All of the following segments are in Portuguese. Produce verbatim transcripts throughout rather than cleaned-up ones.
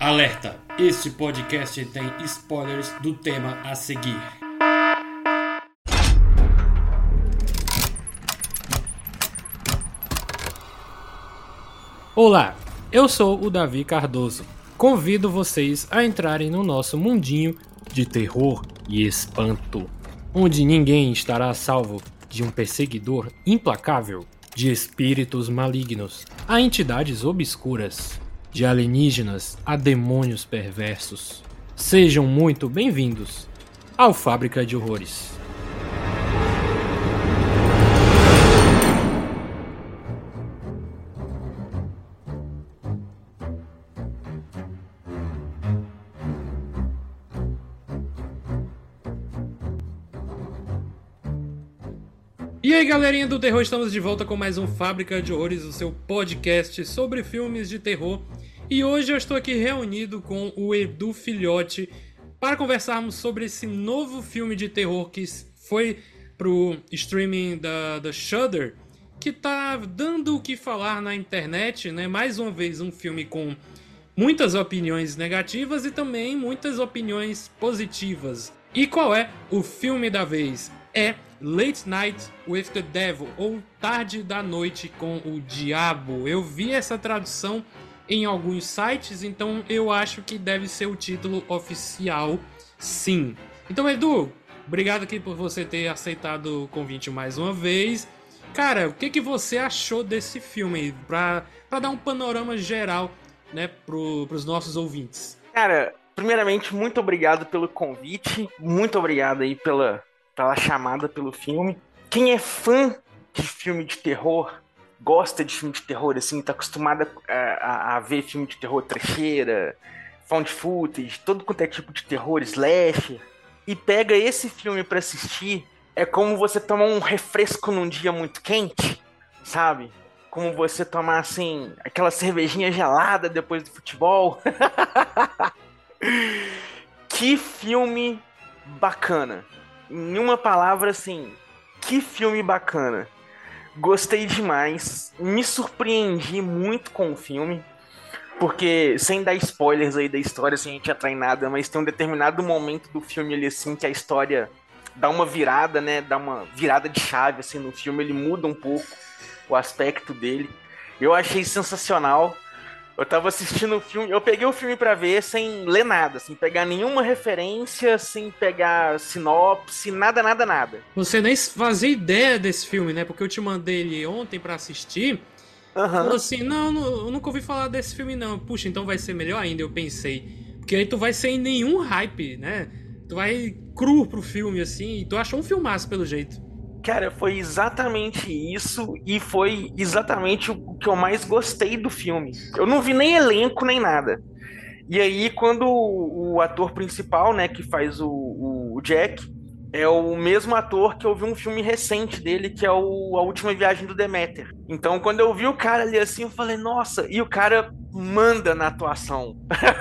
Alerta! Este podcast tem spoilers do tema a seguir. Olá, eu sou o Davi Cardoso. Convido vocês a entrarem no nosso mundinho de terror e espanto, onde ninguém estará a salvo de um perseguidor implacável, de espíritos malignos a entidades obscuras, de alienígenas a demônios perversos. Sejam muito bem-vindos ao Fábrica de Horrores. E aí, galerinha do terror, estamos de volta com mais um Fábrica de Horrores, o seu podcast sobre filmes de terror. E hoje eu estou aqui reunido com o Edu Filhote para conversarmos sobre esse novo filme de terror que foi pro streaming da, da Shudder, que tá dando o que falar na internet, né? Mais uma vez um filme com muitas opiniões negativas e também muitas opiniões positivas. E qual é o filme da vez? É Late Night with the Devil, ou Tarde da Noite com o Diabo. Eu vi essa tradução em alguns sites, então eu acho que deve ser o título oficial, sim. Então, Edu, obrigado aqui por você ter aceitado o convite mais uma vez. Cara, o que, que você achou desse filme aí, pra, pra dar um panorama geral, né, pro, pros nossos ouvintes? Cara, primeiramente, muito obrigado pelo convite, muito obrigado aí pela... pela chamada pelo filme. Quem é fã de filme de terror, gosta de filme de terror, assim, tá acostumado a, a, a ver filme de terror trecheira, found footage, todo quanto é tipo de terror, slasher, e pega esse filme pra assistir, é como você tomar um refresco num dia muito quente, sabe? Como você tomar, assim, aquela cervejinha gelada depois do futebol. Que filme bacana. Em uma palavra, assim, que filme bacana. Gostei demais, me surpreendi muito com o filme, porque, sem dar spoilers aí da história, sem a gente entrar em nada, mas tem um determinado momento do filme ali, assim, que a história dá uma virada, né, dá uma virada de chave, assim, no filme, ele muda um pouco o aspecto dele. Eu achei sensacional. Eu tava assistindo o filme, eu peguei o filme pra ver sem ler nada, sem pegar nenhuma referência, sem pegar sinopse, nada, nada, nada. Você nem fazia ideia desse filme, né? Porque eu te mandei ele ontem pra assistir. Uhum. Falou assim, não, não, eu nunca ouvi falar desse filme não. Puxa, então vai ser melhor ainda, eu pensei. Porque aí tu vai sem nenhum hype, né? Tu vai cru pro filme, assim, e tu achou um filmaço pelo jeito. Cara, foi exatamente isso e foi exatamente o que eu mais gostei do filme. Eu não vi nem elenco, nem nada. E aí, quando o, o ator principal, né, que faz o, o, o Jack, é o mesmo ator que eu vi um filme recente dele, que é o A Última Viagem do Deméter. Então, quando eu vi o cara ali assim, eu falei, nossa, e o cara manda na atuação.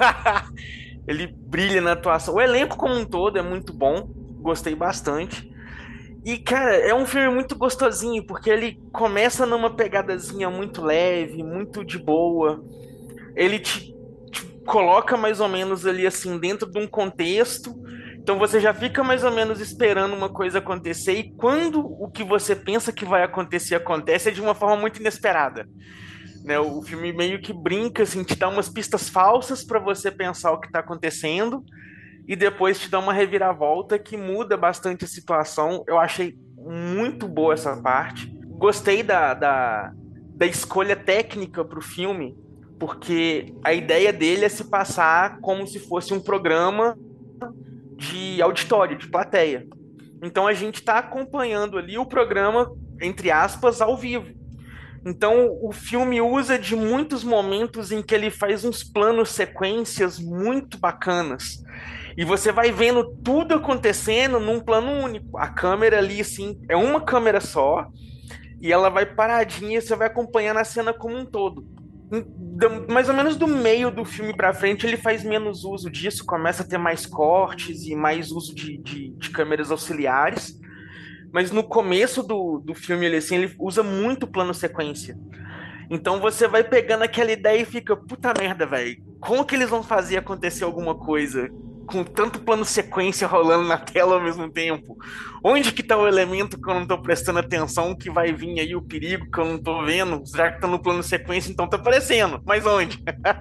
Ele brilha na atuação. O elenco como um todo é muito bom, gostei bastante. E, cara, é um filme muito gostosinho, porque ele começa numa pegadazinha muito leve, muito de boa. Ele te, te coloca mais ou menos ali, assim, dentro de um contexto. Então você já fica mais ou menos esperando uma coisa acontecer. E quando o que você pensa que vai acontecer, acontece, é de uma forma muito inesperada. Né? O filme meio que brinca, assim, te dá umas pistas falsas para você pensar o que está acontecendo. E depois te dá uma reviravolta que muda bastante a situação. Eu achei muito boa essa parte. Gostei da, da, da escolha técnica para o filme, porque a ideia dele é se passar como se fosse um programa de auditório, de plateia. Então a gente está acompanhando ali o programa, entre aspas, ao vivo. Então o filme usa de muitos momentos em que ele faz uns planos sequências muito bacanas. E você vai vendo tudo acontecendo num plano único. A câmera ali, assim, é uma câmera só, e ela vai paradinha e você vai acompanhando a cena como um todo. Mais ou menos do meio do filme pra frente, ele faz menos uso disso, começa a ter mais cortes e mais uso de, de, de câmeras auxiliares. Mas no começo do, do filme, ele, assim, ele usa muito plano sequência. Então você vai pegando aquela ideia e fica, puta merda, velho. como que eles vão fazer acontecer alguma coisa com tanto plano sequência rolando na tela ao mesmo tempo? Onde que tá o elemento que eu não tô prestando atenção, que vai vir aí o perigo que eu não tô vendo? Já que tá no plano sequência, então tá aparecendo. Mas onde?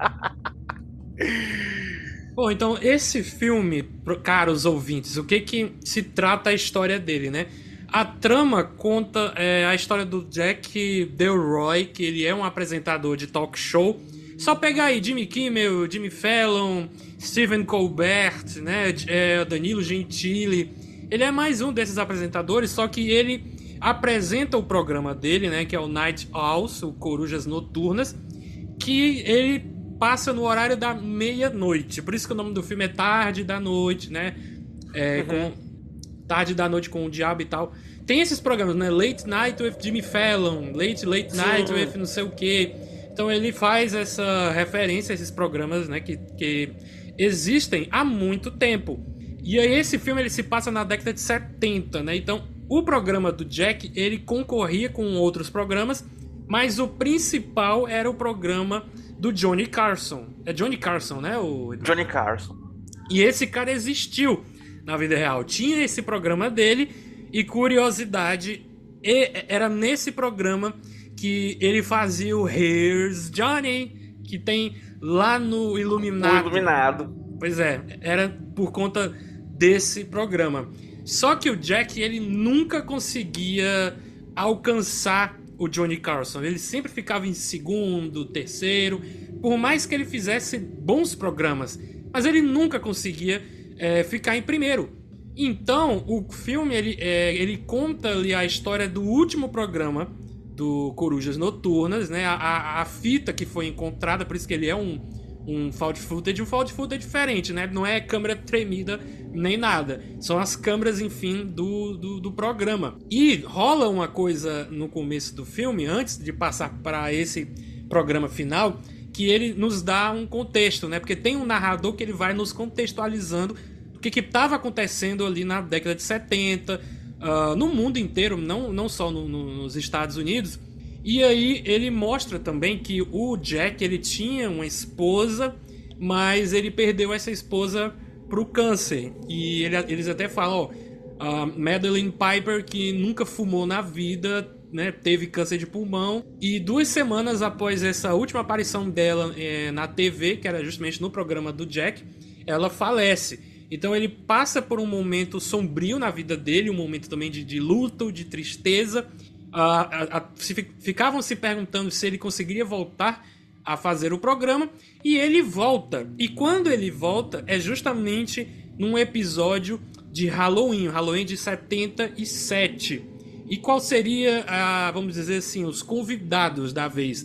Bom, então esse filme, caros ouvintes, o que que se trata a história dele, né? A trama conta é, a história do Jack Delroy, que ele é um apresentador de talk show. Só pegar aí Jimmy Kimmel, Jimmy Fallon, Stephen Colbert, né, é, Danilo Gentili. Ele é mais um desses apresentadores, só que ele apresenta o programa dele, né, que é o Night Owls, o Corujas Noturnas, que ele passa no horário da meia-noite. Por isso que o nome do filme é Tarde da Noite, né? É, uhum. com Tarde da Noite com o Diabo e tal. Tem esses programas, né? Late Night with Jimmy Fallon, Late Late Night Sim. with não sei o quê. Então ele faz essa referência a esses programas, né? Que, que existem há muito tempo. E aí esse filme ele se passa na década de setenta, né? Então o programa do Jack, ele concorria com outros programas, mas o principal era o programa do Johnny Carson. É Johnny Carson, né? O... Johnny Carson. E esse cara existiu na vida real. Tinha esse programa dele e, curiosidade, era nesse programa que ele fazia o Here's Johnny, que tem lá no Iluminado. O Iluminado. Pois é, era por conta desse programa. Só que o Jack, ele nunca conseguia alcançar o Johnny Carson. Ele sempre ficava em segundo, terceiro, por mais que ele fizesse bons programas, mas ele nunca conseguia é, ficar em primeiro. Então, o filme, ele, é, ele conta ali a história do último programa do Corujas Noturnas, né? A, a, a fita que foi encontrada, por isso que ele é um, um found footage. Um found footage diferente, né? Não é câmera tremida nem nada. São as câmeras, enfim, do, do, do programa. E rola uma coisa no começo do filme, antes de passar para esse programa final, que ele nos dá um contexto, né? Porque tem um narrador que ele vai nos contextualizando o que estava acontecendo ali na década de setenta, uh, no mundo inteiro, não, não só no, no, nos Estados Unidos. E aí ele mostra também que o Jack, ele tinha uma esposa, mas ele perdeu essa esposa pro câncer. E ele, eles até falam, ó, uh, Madeline Piper, que nunca fumou na vida, né, teve câncer de pulmão, e duas semanas após essa última aparição dela é, na T V, que era justamente no programa do Jack, ela falece. Então ele passa por um momento sombrio na vida dele, um momento também de, de luto, de tristeza. Uh, a, a, se, ficavam se perguntando se ele conseguiria voltar a fazer o programa, e ele volta. E quando ele volta é justamente num episódio de Halloween, Halloween de setenta e sete. E qual seria, a, vamos dizer assim, os convidados da vez?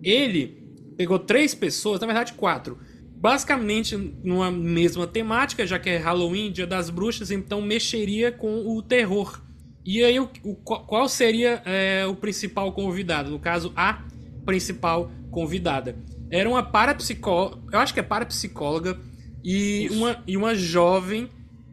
Ele pegou três pessoas, na verdade quatro, basicamente numa mesma temática, já que é Halloween, Dia das Bruxas, então mexeria com o terror. E aí, o, o, qual seria é, o principal convidado? No caso, a principal convidada. Era uma parapsicóloga, eu acho que é parapsicóloga, e uma, e uma jovem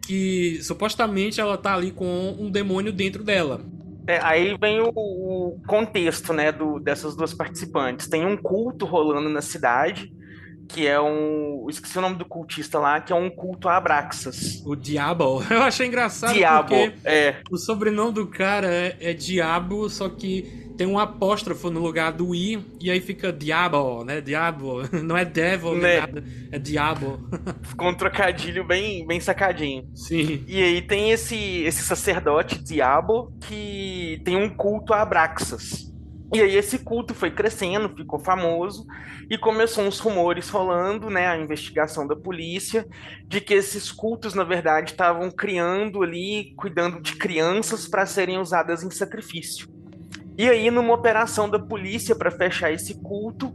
que supostamente ela tá ali com um demônio dentro dela. É, aí vem o, o contexto, né, do, dessas duas participantes. Tem um culto rolando na cidade, que é um... esqueci o nome do cultista lá, que é um culto a Abraxas. O Diabo. Eu achei engraçado Diabo, porque é. o sobrenome do cara é, é Diabo, só que tem um apóstrofo no lugar do I, e aí fica Diabo, né? Diabo. Não é Devil, nem né? nada. É Diabo. Ficou um trocadilho bem, bem sacadinho. Sim. E aí tem esse, esse sacerdote, Diabo, que tem um culto a Abraxas. E aí esse culto foi crescendo, ficou famoso, e começou uns rumores rolando, né, a investigação da polícia, de que esses cultos, na verdade, estavam criando ali, cuidando de crianças para serem usadas em sacrifício. E aí, numa operação da polícia para fechar esse culto,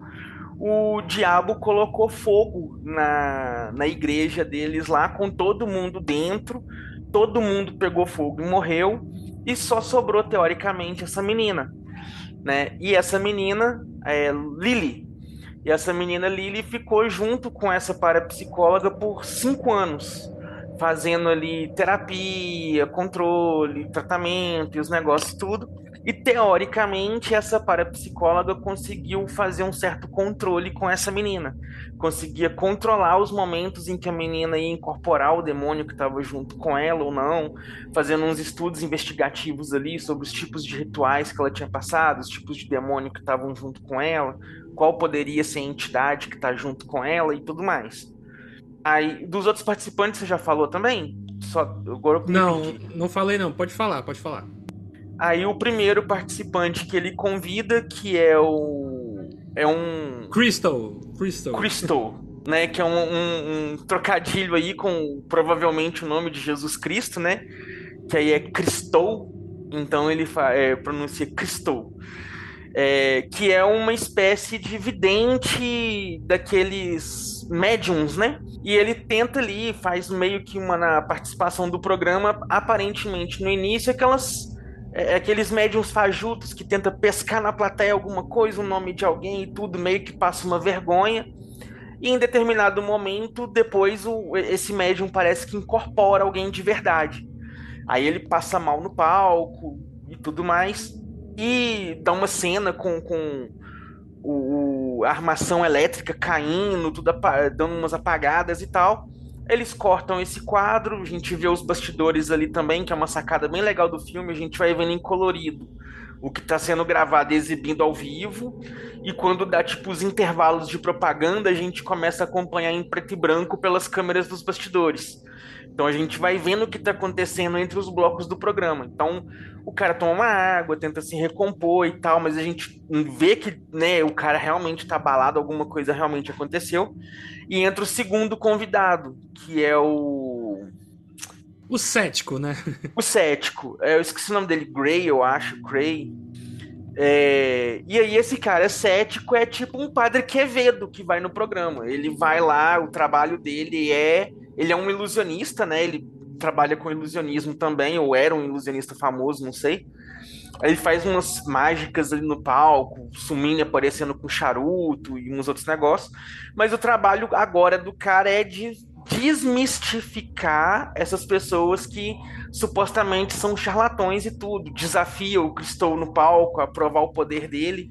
o diabo colocou fogo na, na igreja deles lá, com todo mundo dentro, todo mundo pegou fogo e morreu, e só sobrou, teoricamente, essa menina. Né? E essa menina é Lily. E essa menina Lily ficou junto com essa parapsicóloga por cinco anos, fazendo ali terapia, controle, tratamento e os negócios tudo. E teoricamente essa parapsicóloga conseguiu fazer um certo controle com essa menina. Conseguia controlar os momentos em que a menina ia incorporar o demônio que estava junto com ela ou não, fazendo uns estudos investigativos ali sobre os tipos de rituais que ela tinha passado, os tipos de demônio que estavam junto com ela, qual poderia ser a entidade que está junto com ela e tudo mais. Aí, dos outros participantes, você já falou também? Só, agora eu me Não, perdi. não falei não. Pode falar, pode falar. Aí o primeiro participante que ele convida, que é o. É um. Crystal, Crystal. Crystal, né? Que é um, um- um trocadilho aí com provavelmente o nome de Jesus Cristo, né? Que aí é Cristou, então ele fa- é, pronuncia Cristou. É, que é uma espécie de vidente daqueles médiums, né? E ele tenta ali, faz meio que uma na participação do programa, aparentemente no início, aquelas é, aqueles médiums fajutos que tenta pescar na plateia alguma coisa, o nome de alguém e tudo, meio que passa uma vergonha. E em determinado momento, depois o, esse médium parece que incorpora alguém de verdade. Aí ele passa mal no palco e tudo mais. E dá uma cena com, com o, a armação elétrica caindo, tudo apa- dando umas apagadas e tal. Eles cortam esse quadro, a gente vê os bastidores ali também, que é uma sacada bem legal do filme, a gente vai vendo em colorido o que está sendo gravado e exibindo ao vivo, e quando dá tipo os intervalos de propaganda, a gente começa a acompanhar em preto e branco pelas câmeras dos bastidores. Então a gente vai vendo o que está acontecendo entre os blocos do programa. Então o cara toma uma água, tenta se recompor e tal, mas a gente vê que, né, o cara realmente está abalado, alguma coisa realmente aconteceu. E entra o segundo convidado, que é o O cético, né? o cético. É, eu esqueci o nome dele, Gray, eu acho, Gray. É, e aí esse cara cético é tipo um padre Quevedo que vai no programa. Ele vai lá, o trabalho dele é, ele é um ilusionista, né? Ele trabalha com ilusionismo também, ou era um ilusionista famoso, não sei. Ele faz umas mágicas ali no palco, sumindo aparecendo com charuto e uns outros negócios. Mas o trabalho agora do cara é de desmistificar essas pessoas que supostamente são charlatões e tudo. Desafia o Cristou no palco a provar o poder dele.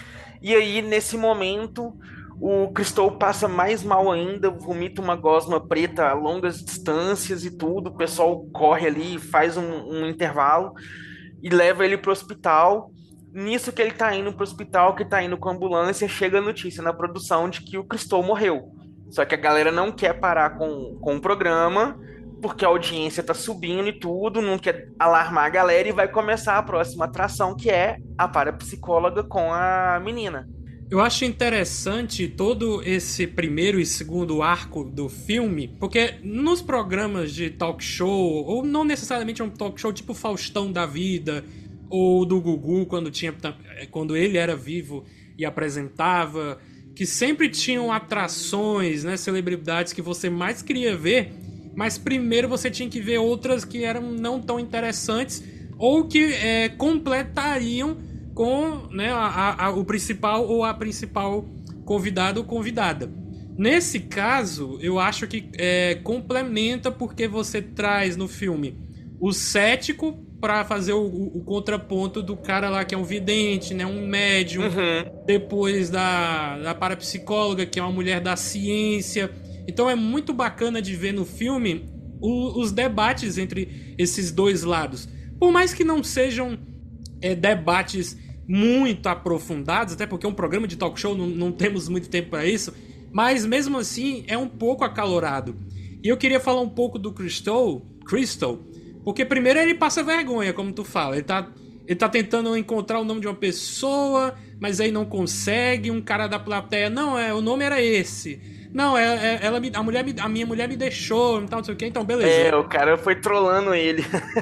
E aí, nesse momento, o Cristou passa mais mal ainda, vomita uma gosma preta a longas distâncias e tudo. O pessoal corre ali, faz um, um intervalo e leva ele pro hospital. Nisso que ele tá indo pro hospital, que tá indo com a ambulância, chega a notícia na produção de que o Cristou morreu. Só que a galera não quer parar com, com o programa, porque a audiência tá subindo e tudo, não quer alarmar a galera e vai começar a próxima atração, que é a parapsicóloga com a menina. Eu acho interessante todo esse primeiro e segundo arco do filme, porque nos programas de talk show, ou não necessariamente um talk show tipo Faustão da vida, ou do Gugu quando tinha, quando ele era vivo e apresentava, que sempre tinham atrações, né, celebridades que você mais queria ver, mas primeiro você tinha que ver outras que eram não tão interessantes ou que é, completariam com, né, a, a, o principal ou a principal convidado ou convidada. Nesse caso, eu acho que é, complementa porque você traz no filme o cético para fazer o, o, o contraponto do cara lá que é um vidente, né, um médium, Uhum. depois da, da parapsicóloga, que é uma mulher da ciência. Então é muito bacana de ver no filme o, os debates entre esses dois lados. Por mais que não sejam é, debates muito aprofundados, até porque é um programa de talk show, não, não temos muito tempo para isso, mas mesmo assim é um pouco acalorado. E eu queria falar um pouco do Crystal, Crystal, porque primeiro ele passa vergonha, como tu fala. Ele tá, ele tá tentando encontrar o nome de uma pessoa, mas aí não consegue. Um cara da plateia, não, é, o nome era esse. Não, é, é, ela me, a, mulher me, a minha mulher me deixou, não, tal, não sei o que, então beleza. É, o cara foi trollando ele.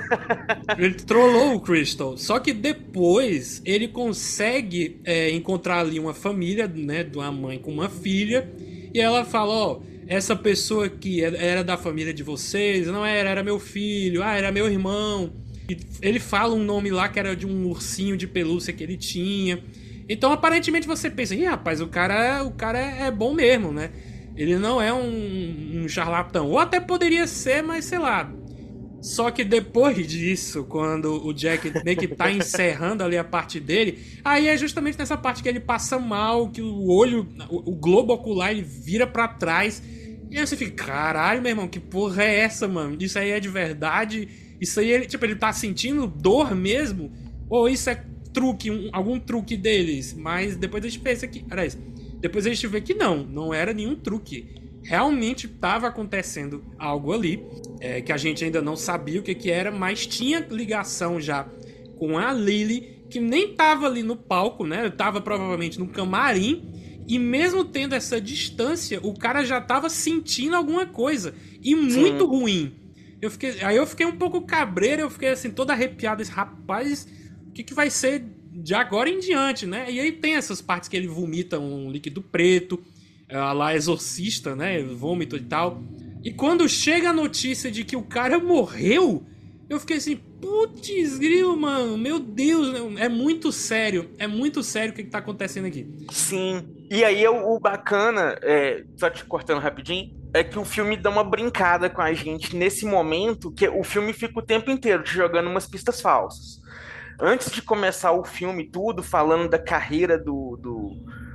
Ele trollou o Crystal. Só que depois ele consegue é, encontrar ali uma família, né, de uma mãe com uma filha, e ela fala, ó, oh, essa pessoa aqui era da família de vocês, não era, era meu filho, ah, era meu irmão. E ele fala um nome lá que era de um ursinho de pelúcia que ele tinha. Então aparentemente você pensa, ih, rapaz, o cara, o cara é bom mesmo, né? Ele não é um, um charlatão. Ou até poderia ser, mas sei lá. Só que depois disso, quando o Jack meio que tá encerrando ali a parte dele, aí é justamente nessa parte que ele passa mal, que o olho, o, o globo ocular, ele vira pra trás. E aí você fica, caralho, meu irmão, que porra é essa, mano? Isso aí é de verdade? Isso aí, ele, tipo, ele tá sentindo dor mesmo? Ou isso é truque, um, algum truque deles? Mas depois a gente pensa que... Aliás, depois a gente vê que não, não era nenhum truque. Realmente estava acontecendo algo ali, é, que a gente ainda não sabia o que, que era, mas tinha ligação já com a Lily, que nem estava ali no palco, né? Estava provavelmente no camarim, e mesmo tendo essa distância, o cara já estava sentindo alguma coisa, e muito Sim. ruim. Eu fiquei, aí eu fiquei um pouco cabreiro, eu fiquei assim, todo arrepiado, esse rapaz, o que, que vai ser de agora em diante, né? E aí tem essas partes que ele vomita um líquido preto, a lá exorcista, né, vômito e tal. E quando chega a notícia de que o cara morreu, eu fiquei assim, putz grilo, mano, meu Deus, é muito sério, é muito sério o que, que tá acontecendo aqui. Sim, e aí o, o bacana, é, só te cortando rapidinho, é que o filme dá uma brincada com a gente nesse momento, que o filme fica o tempo inteiro te jogando umas pistas falsas. Antes de começar o filme tudo, falando da carreira do, do,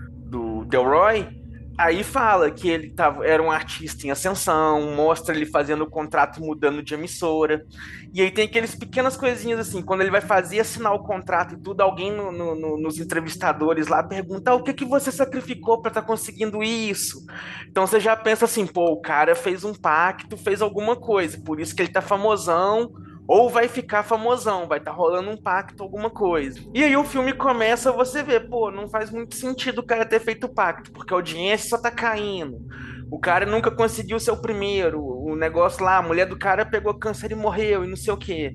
do Delroy, aí fala que ele tava, era um artista em ascensão, mostra ele fazendo o contrato, mudando de emissora. E aí tem aqueles pequenas coisinhas assim, quando ele vai fazer, assinar o contrato e tudo, alguém no, no, no, nos entrevistadores lá pergunta, ah, o que, que você sacrificou para estar tá conseguindo isso? Então você já pensa assim, pô, o cara fez um pacto, fez alguma coisa, por isso que ele tá famosão, ou vai ficar famosão, vai estar tá rolando um pacto, alguma coisa. E aí o filme começa, você vê, pô, não faz muito sentido o cara ter feito o pacto, porque a audiência só tá caindo. O cara nunca conseguiu ser o primeiro. O negócio lá, a mulher do cara pegou câncer e morreu, e não sei o quê.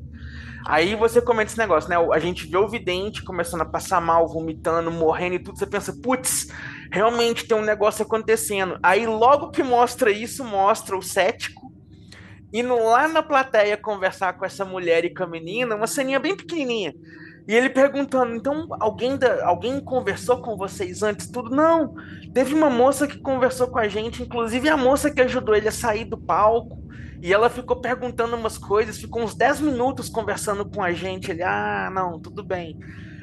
Aí você comenta esse negócio, né? A gente vê o vidente começando a passar mal, vomitando, morrendo e tudo. Você pensa, putz, realmente tem um negócio acontecendo. Aí logo que mostra isso, mostra o cético indo lá na plateia conversar com essa mulher e com a menina, uma ceninha bem pequenininha. E ele perguntando, então alguém, da, alguém conversou com vocês antes? Tudo? Não, teve uma moça que conversou com a gente, inclusive a moça que ajudou ele a sair do palco, e ela ficou perguntando umas coisas, ficou uns dez minutos conversando com a gente. Ele, ah, não, tudo bem.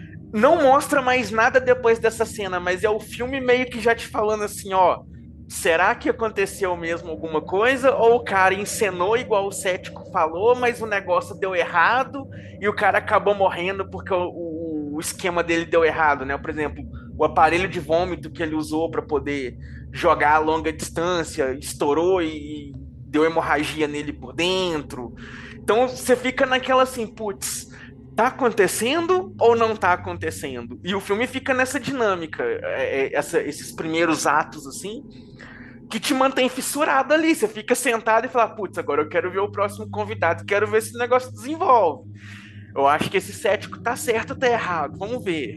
Não mostra mais nada depois dessa cena, mas é o filme meio que já te falando assim, ó, será que aconteceu mesmo alguma coisa? Ou o cara encenou igual o cético falou, mas o negócio deu errado e o cara acabou morrendo porque o, o, o esquema dele deu errado, né? Por exemplo, o aparelho de vômito que ele usou para poder jogar a longa distância estourou e deu hemorragia nele por dentro. Então você fica naquela assim, putz, tá acontecendo ou não tá acontecendo? E o filme fica nessa dinâmica, é, é, essa, esses primeiros atos assim, que te mantém fissurado ali. Você fica sentado e fala, putz, agora eu quero ver o próximo convidado, quero ver se o negócio desenvolve. Eu acho que esse cético tá certo ou tá errado, vamos ver.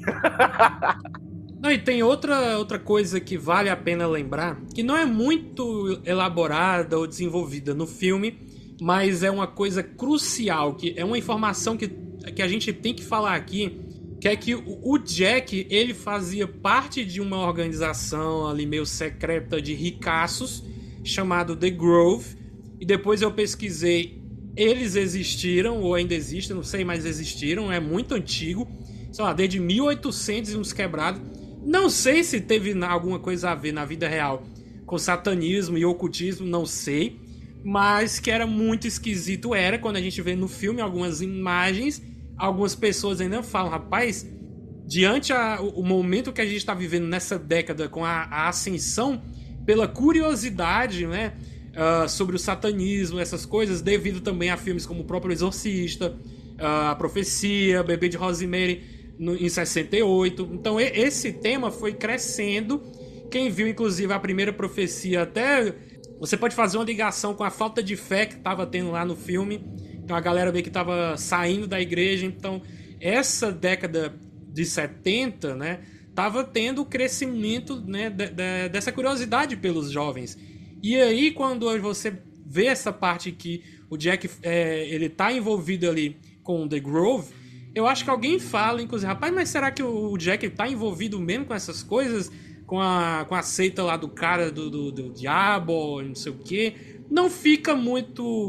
Não, e tem outra, outra coisa que vale a pena lembrar, que não é muito elaborada ou desenvolvida no filme, mas é uma coisa crucial, que é uma informação que, que a gente tem que falar aqui, que é que o Jack, ele fazia parte de uma organização ali meio secreta de ricaços, chamado The Grove, e depois eu pesquisei, eles existiram, ou ainda existem, não sei, mas existiram, é muito antigo, sei lá, desde mil e oitocentos e uns quebrados. Não sei se teve alguma coisa a ver na vida real com satanismo e ocultismo, não sei, mas que era muito esquisito, era, quando a gente vê no filme algumas imagens. Algumas pessoas ainda falam, rapaz, diante a, o, o momento que a gente está vivendo nessa década com a, a ascensão, pela curiosidade, né, uh, sobre o satanismo, essas coisas, devido também a filmes como o próprio Exorcista, uh, A Profecia, Bebê de Rosemary, no, em sessenta e oito. Então e, esse tema foi crescendo. Quem viu, inclusive, a primeira profecia, até você pode fazer uma ligação com a falta de fé que estava tendo lá no filme. Então a galera meio que estava saindo da igreja. Então essa década de setenta, né, tava tendo o crescimento, né, de, de, dessa curiosidade pelos jovens. E aí quando você vê essa parte que o Jack é, ele tá envolvido ali com o The Grove, eu acho que alguém fala, inclusive, rapaz, mas será que o Jack tá envolvido mesmo com essas coisas? Com a, com a seita lá do cara do, do, do diabo, não sei o quê? Não fica muito...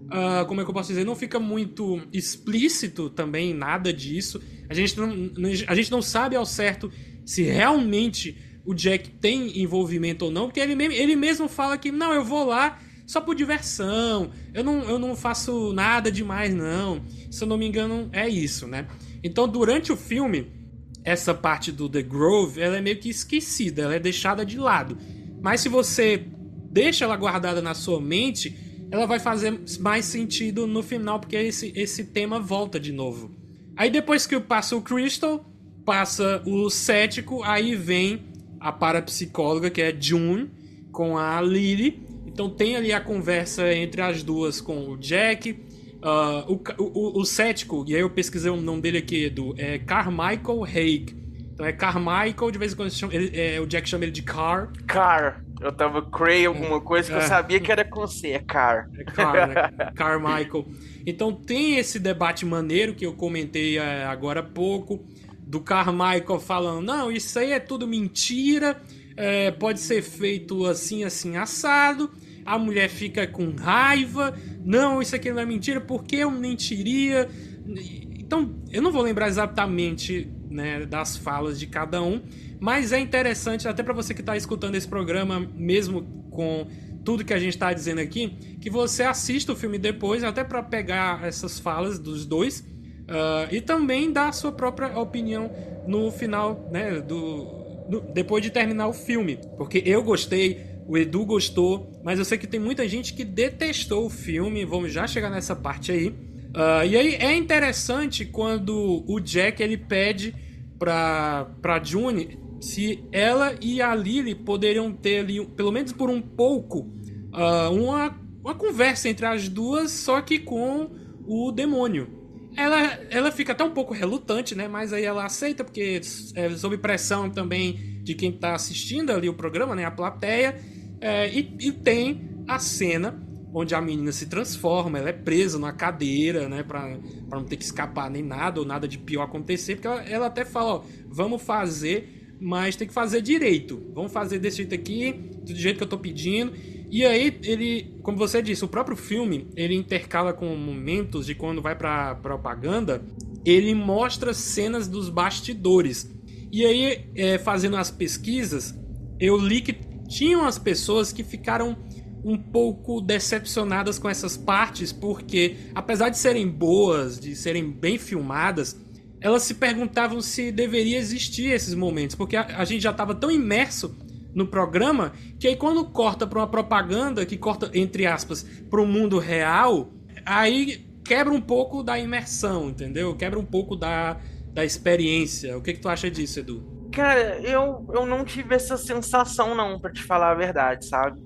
uh, como é que eu posso dizer, não fica muito explícito também nada disso. A gente não, a gente não sabe ao certo se realmente o Jack tem envolvimento ou não, porque ele, ele mesmo fala que, não, eu vou lá só por diversão, eu não, eu não faço nada demais, não. Se eu não me engano, é isso, né? Então, durante o filme, essa parte do The Grove, ela é meio que esquecida, ela é deixada de lado. Mas se você deixa ela guardada na sua mente, ela vai fazer mais sentido no final, porque esse, esse tema volta de novo. Aí depois que passa o Crystal, passa o cético, aí vem a parapsicóloga, que é June, com a Lily. Então tem ali a conversa entre as duas com o Jack. Uh, o, o, o cético, e aí eu pesquisei o nome dele aqui, Edu, é Carmichael Haig. Então é Carmichael, de vez em quando chama, ele, é, o Jack chama ele de Car. Car. Eu tava Cray alguma coisa que é. eu sabia que era com C, é Car. É Car, né? Carmichael. Então tem esse debate maneiro que eu comentei é, agora há pouco, do Carmichael falando, não, isso aí é tudo mentira, é, pode ser feito assim, assim, assado. A mulher fica com raiva, não, isso aqui não é mentira, por que eu mentiria? Então, eu não vou lembrar exatamente, né, das falas de cada um, mas é interessante, até para você que está escutando esse programa, mesmo com tudo que a gente está dizendo aqui, que você assista o filme depois, até para pegar essas falas dos dois, uh, e também dar a sua própria opinião no final, né, do, no, depois de terminar o filme, porque eu gostei, o Edu gostou, mas eu sei que tem muita gente que detestou o filme, vamos já chegar nessa parte aí. Uh, e aí é interessante quando o Jack ele pede pra, pra June se ela e a Lily poderiam ter ali, pelo menos por um pouco, uh, uma, uma conversa entre as duas, só que com o demônio. Ela, ela fica até um pouco relutante, né? Mas aí ela aceita, porque é sob pressão também de quem tá assistindo ali o programa, né? A plateia. É, e, e tem a cena onde a menina se transforma, ela é presa numa cadeira, né, pra, pra não ter que escapar nem nada, ou nada de pior acontecer, porque ela, ela até fala, ó, vamos fazer, mas tem que fazer direito, vamos fazer desse jeito aqui, do jeito que eu tô pedindo. E aí ele, como você disse, o próprio filme, ele intercala com momentos de quando vai pra propaganda, ele mostra cenas dos bastidores. E aí, é, fazendo as pesquisas, eu li que tinham as pessoas que ficaram um pouco decepcionadas com essas partes, porque apesar de serem boas, de serem bem filmadas, elas se perguntavam se deveria existir esses momentos, porque a, a gente já estava tão imerso no programa, que aí quando corta para uma propaganda, que corta, entre aspas, para o mundo real, aí quebra um pouco da imersão, entendeu? Quebra um pouco da, da experiência. O que, que tu acha disso, Edu? Cara, eu, eu não tive essa sensação, não, pra te falar a verdade, sabe?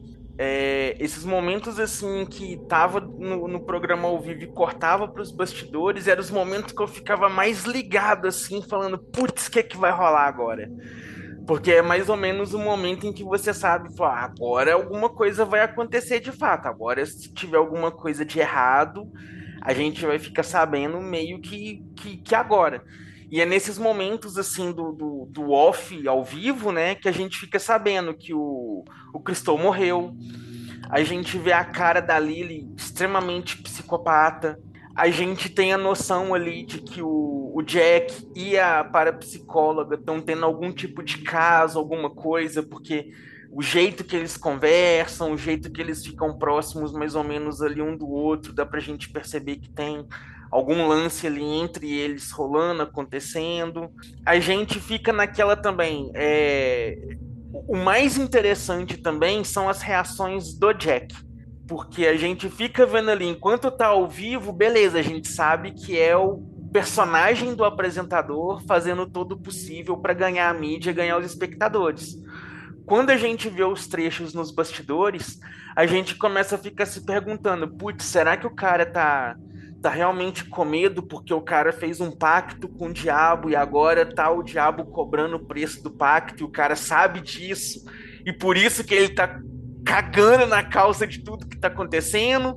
É, esses momentos, assim, que tava no, no programa ao vivo e cortava pros bastidores, eram os momentos que eu ficava mais ligado, assim, falando, putz, o que é que vai rolar agora? Porque é mais ou menos o momento em que você sabe, ah, agora alguma coisa vai acontecer de fato, agora se tiver alguma coisa de errado, a gente vai ficar sabendo meio que, que, que agora. E é nesses momentos, assim, do, do, do off ao vivo, né, que a gente fica sabendo que o, o Crystal morreu, a gente vê a cara da Lily extremamente psicopata, a gente tem a noção ali de que o, o Jack e a parapsicóloga estão tendo algum tipo de caso, alguma coisa, porque o jeito que eles conversam, o jeito que eles ficam próximos mais ou menos ali um do outro, dá pra gente perceber que tem algum lance ali entre eles rolando, acontecendo. A gente fica naquela também. É... O mais interessante também são as reações do Jack. Porque a gente fica vendo ali, enquanto tá ao vivo, beleza, a gente sabe que é o personagem do apresentador fazendo todo o possível para ganhar a mídia, ganhar os espectadores. Quando a gente vê os trechos nos bastidores, a gente começa a ficar se perguntando, putz, será que o cara tá, tá realmente com medo porque o cara fez um pacto com o diabo e agora tá o diabo cobrando o preço do pacto e o cara sabe disso e por isso que ele tá cagando na calça de tudo que tá acontecendo?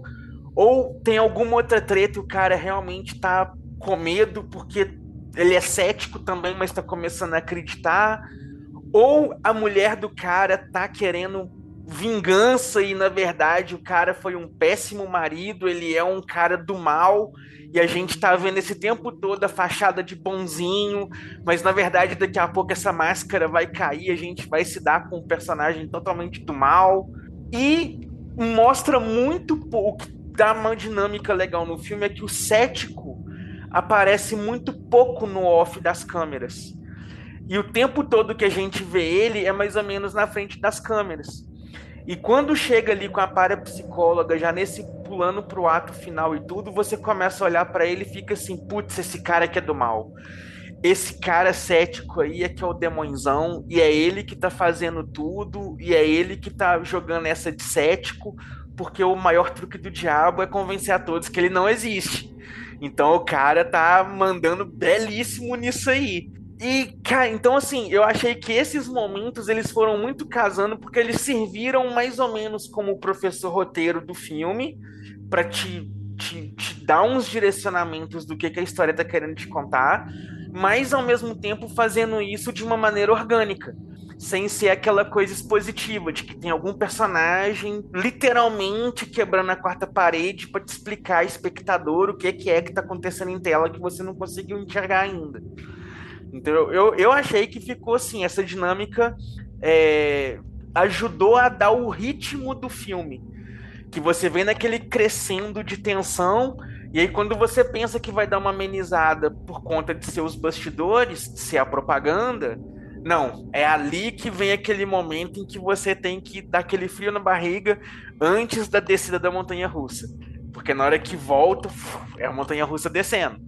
Ou tem alguma outra treta e o cara realmente tá com medo porque ele é cético também, mas tá começando a acreditar? Ou a mulher do cara tá querendo vingança e, na verdade, o cara foi um péssimo marido, ele é um cara do mal, e a gente tá vendo esse tempo todo a fachada de bonzinho, mas, na verdade, daqui a pouco essa máscara vai cair, a gente vai se dar com um personagem totalmente do mal, e mostra muito pouco, dá uma dinâmica legal no filme, é que o cético aparece muito pouco no off das câmeras. E o tempo todo que a gente vê ele é mais ou menos na frente das câmeras. E quando chega ali com a parapsicóloga, já nesse pulando pro ato final e tudo, você começa a olhar para ele e fica assim, putz, esse cara que é do mal. Esse cara cético aí é que é o demonzão, e é ele que tá fazendo tudo, e é ele que tá jogando essa de cético, porque o maior truque do diabo é convencer a todos que ele não existe. Então o cara tá mandando belíssimo nisso aí. E, cara, então assim, eu achei que esses momentos eles foram muito casando porque eles serviram mais ou menos como o professor roteiro do filme para te, te, te dar uns direcionamentos do que, que a história tá querendo te contar, mas ao mesmo tempo fazendo isso de uma maneira orgânica, sem ser aquela coisa expositiva de que tem algum personagem literalmente quebrando a quarta parede para te explicar, espectador, o que, que é que tá acontecendo em tela que você não conseguiu enxergar ainda. Então eu, eu achei que ficou assim, essa dinâmica é, ajudou a dar o ritmo do filme. Que você vê naquele crescendo de tensão, e aí quando você pensa que vai dar uma amenizada por conta de seus bastidores, de ser a propaganda, não, é ali que vem aquele momento em que você tem que dar aquele frio na barriga antes da descida da montanha-russa. Porque na hora que volta, é a montanha-russa descendo.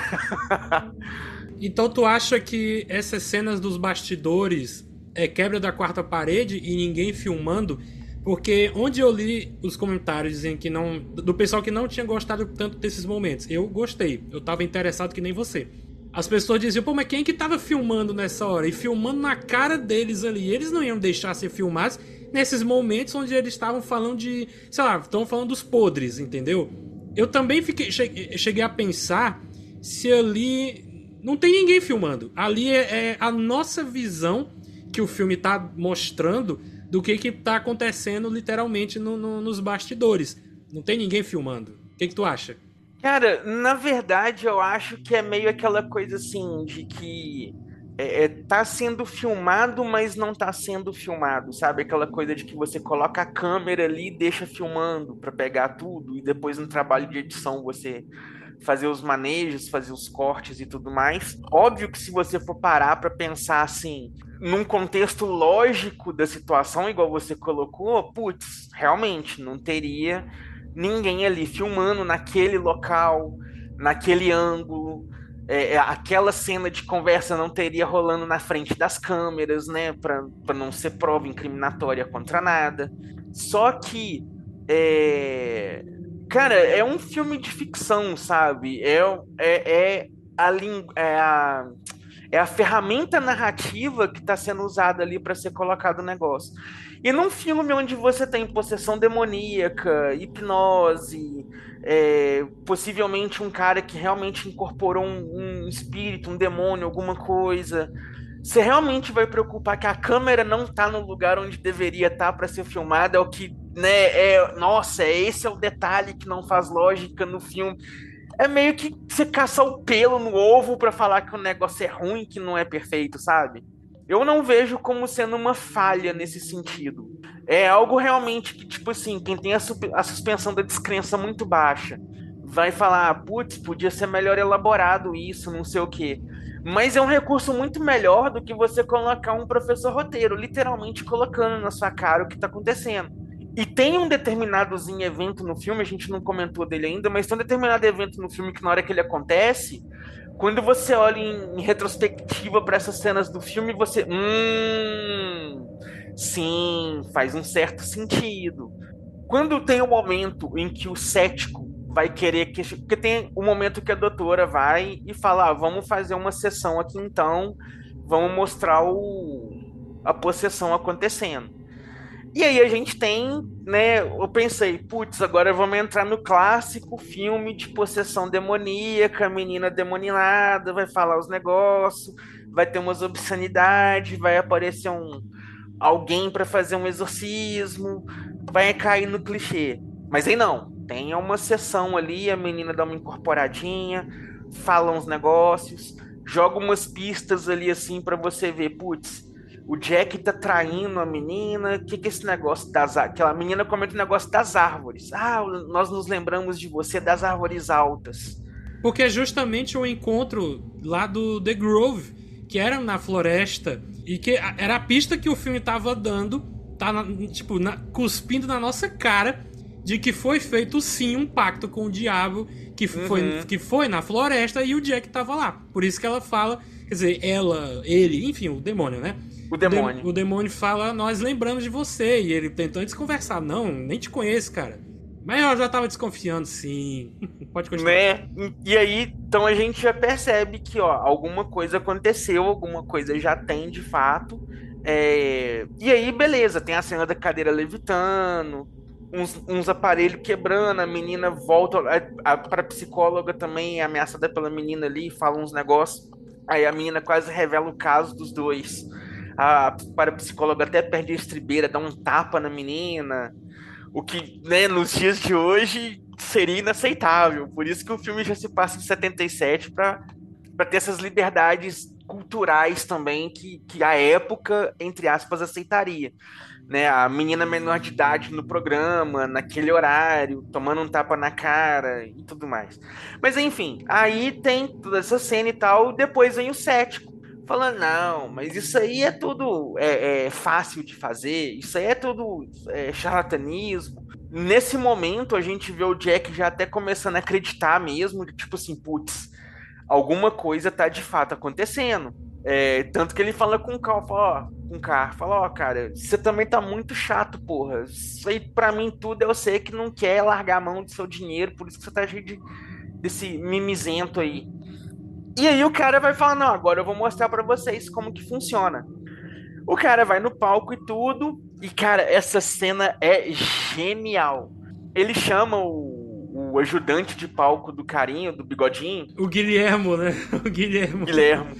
Então tu acha que essas cenas dos bastidores é quebra da quarta parede e ninguém filmando? Porque onde eu li os comentários dizendo que não, do pessoal que não tinha gostado tanto desses momentos, eu gostei, eu tava interessado que nem você. As pessoas diziam, pô, mas quem que tava filmando nessa hora? E filmando na cara deles ali, eles não iam deixar ser filmados nesses momentos onde eles estavam falando de, sei lá, estão falando dos podres, entendeu? Eu também fiquei, cheguei a pensar se ali não tem ninguém filmando. Ali é, é a nossa visão que o filme tá mostrando do que que tá acontecendo literalmente no, no, nos bastidores. Não tem ninguém filmando. O que que tu acha? Cara, na verdade eu acho que é meio aquela coisa assim de que é, é, tá sendo filmado, mas não tá sendo filmado, sabe? Aquela coisa de que você coloca a câmera ali e deixa filmando pra pegar tudo e depois no trabalho de edição você fazer os manejos, fazer os cortes e tudo mais. Óbvio que se você for parar pra pensar assim, num contexto lógico da situação, igual você colocou, putz, realmente não teria ninguém ali filmando naquele local, naquele ângulo. É, é, aquela cena de conversa não teria rolando na frente das câmeras, né? Para não ser prova incriminatória contra nada. Só que, é, cara, é um filme de ficção, sabe? É, é, é, a, é, a, é a ferramenta narrativa que está sendo usada ali para ser colocado o negócio. E num filme onde você tem possessão demoníaca, hipnose, é, possivelmente um cara que realmente incorporou um, um espírito, um demônio, alguma coisa, você realmente vai preocupar que a câmera não tá no lugar onde deveria estar para ser filmada, é o que, né, é, nossa, esse é o detalhe que não faz lógica no filme. É meio que você caçar o pelo no ovo para falar que o negócio é ruim, que não é perfeito, sabe? Eu não vejo como sendo uma falha nesse sentido. É algo realmente que, tipo assim, quem tem a, a suspensão da descrença muito baixa vai falar, putz, podia ser melhor elaborado isso, não sei o quê. Mas é um recurso muito melhor do que você colocar um professor roteiro, literalmente colocando na sua cara o que está acontecendo. E tem um determinadozinho evento no filme, a gente não comentou dele ainda, mas tem um determinado evento no filme que na hora que ele acontece, quando você olha em, em retrospectiva para essas cenas do filme, você. Hum. Sim, faz um certo sentido. Quando tem o um momento em que o cético vai querer que. Porque tem o um momento que a doutora vai e fala: ah, vamos fazer uma sessão aqui então, vamos mostrar o, a possessão acontecendo. E aí a gente tem, né? Eu pensei, putz, agora vamos entrar no clássico filme de possessão demoníaca, menina demoninada, vai falar os negócios, vai ter umas obscenidades, vai aparecer um, alguém pra fazer um exorcismo, vai cair no clichê. Mas aí não, tem uma sessão ali, a menina dá uma incorporadinha, fala uns negócios, joga umas pistas ali assim pra você ver, putz, o Jack tá traindo a menina, o que que é esse negócio das árvores? Aquela menina comenta o negócio das árvores. Ah, nós nos lembramos de você das árvores altas. Porque é justamente o encontro lá do The Grove, que era na floresta, e que era a pista que o filme tava dando, tá na, tipo, na, cuspindo na nossa cara, de que foi feito sim um pacto com o diabo, que foi, uhum. que foi na floresta e o Jack tava lá. Por isso que ela fala, quer dizer, ela, ele, enfim, o demônio, né? O demônio. O, de, o demônio fala, nós lembramos de você, e ele tentou antes conversar. Não, nem te conheço, cara. Mas eu já tava desconfiando, sim. Pode continuar. Né? E aí, então a gente já percebe que, ó, alguma coisa aconteceu, alguma coisa já tem de fato. É... E aí, beleza, tem a cena da cadeira levitando, uns, uns aparelhos quebrando, a menina volta a, a, pra psicóloga também, é ameaçada pela menina ali, fala uns negócios. Aí a menina quase revela o caso dos dois. A parapsicóloga até perde a estribeira, dá um tapa na menina. O que, né, nos dias de hoje seria inaceitável. Por isso que o filme já se passa em setenta e sete para ter essas liberdades culturais também que, que a época, entre aspas, aceitaria. Né, a menina menor de idade no programa, naquele horário, tomando um tapa na cara e tudo mais. Mas enfim, aí tem toda essa cena e tal, depois vem o cético. Falando, não, mas isso aí é tudo é, é fácil de fazer, isso aí é tudo é, charlatanismo. Nesse momento, a gente vê o Jack já até começando a acreditar mesmo, tipo assim, putz, alguma coisa tá de fato acontecendo. É, tanto que ele fala com o Carl, fala, ó, com o Carl, fala, ó, cara, você também tá muito chato, porra. Isso aí pra mim tudo eu sei que não quer largar a mão do seu dinheiro, por isso que você tá cheio de, desse mimizento aí. E aí o cara vai falar, não, agora eu vou mostrar pra vocês como que funciona. O cara vai no palco e tudo, e cara, essa cena é genial. Ele chama o, o ajudante de palco do carinho, do bigodinho. O Guilhermo, né? O Guilhermo. Guilhermo.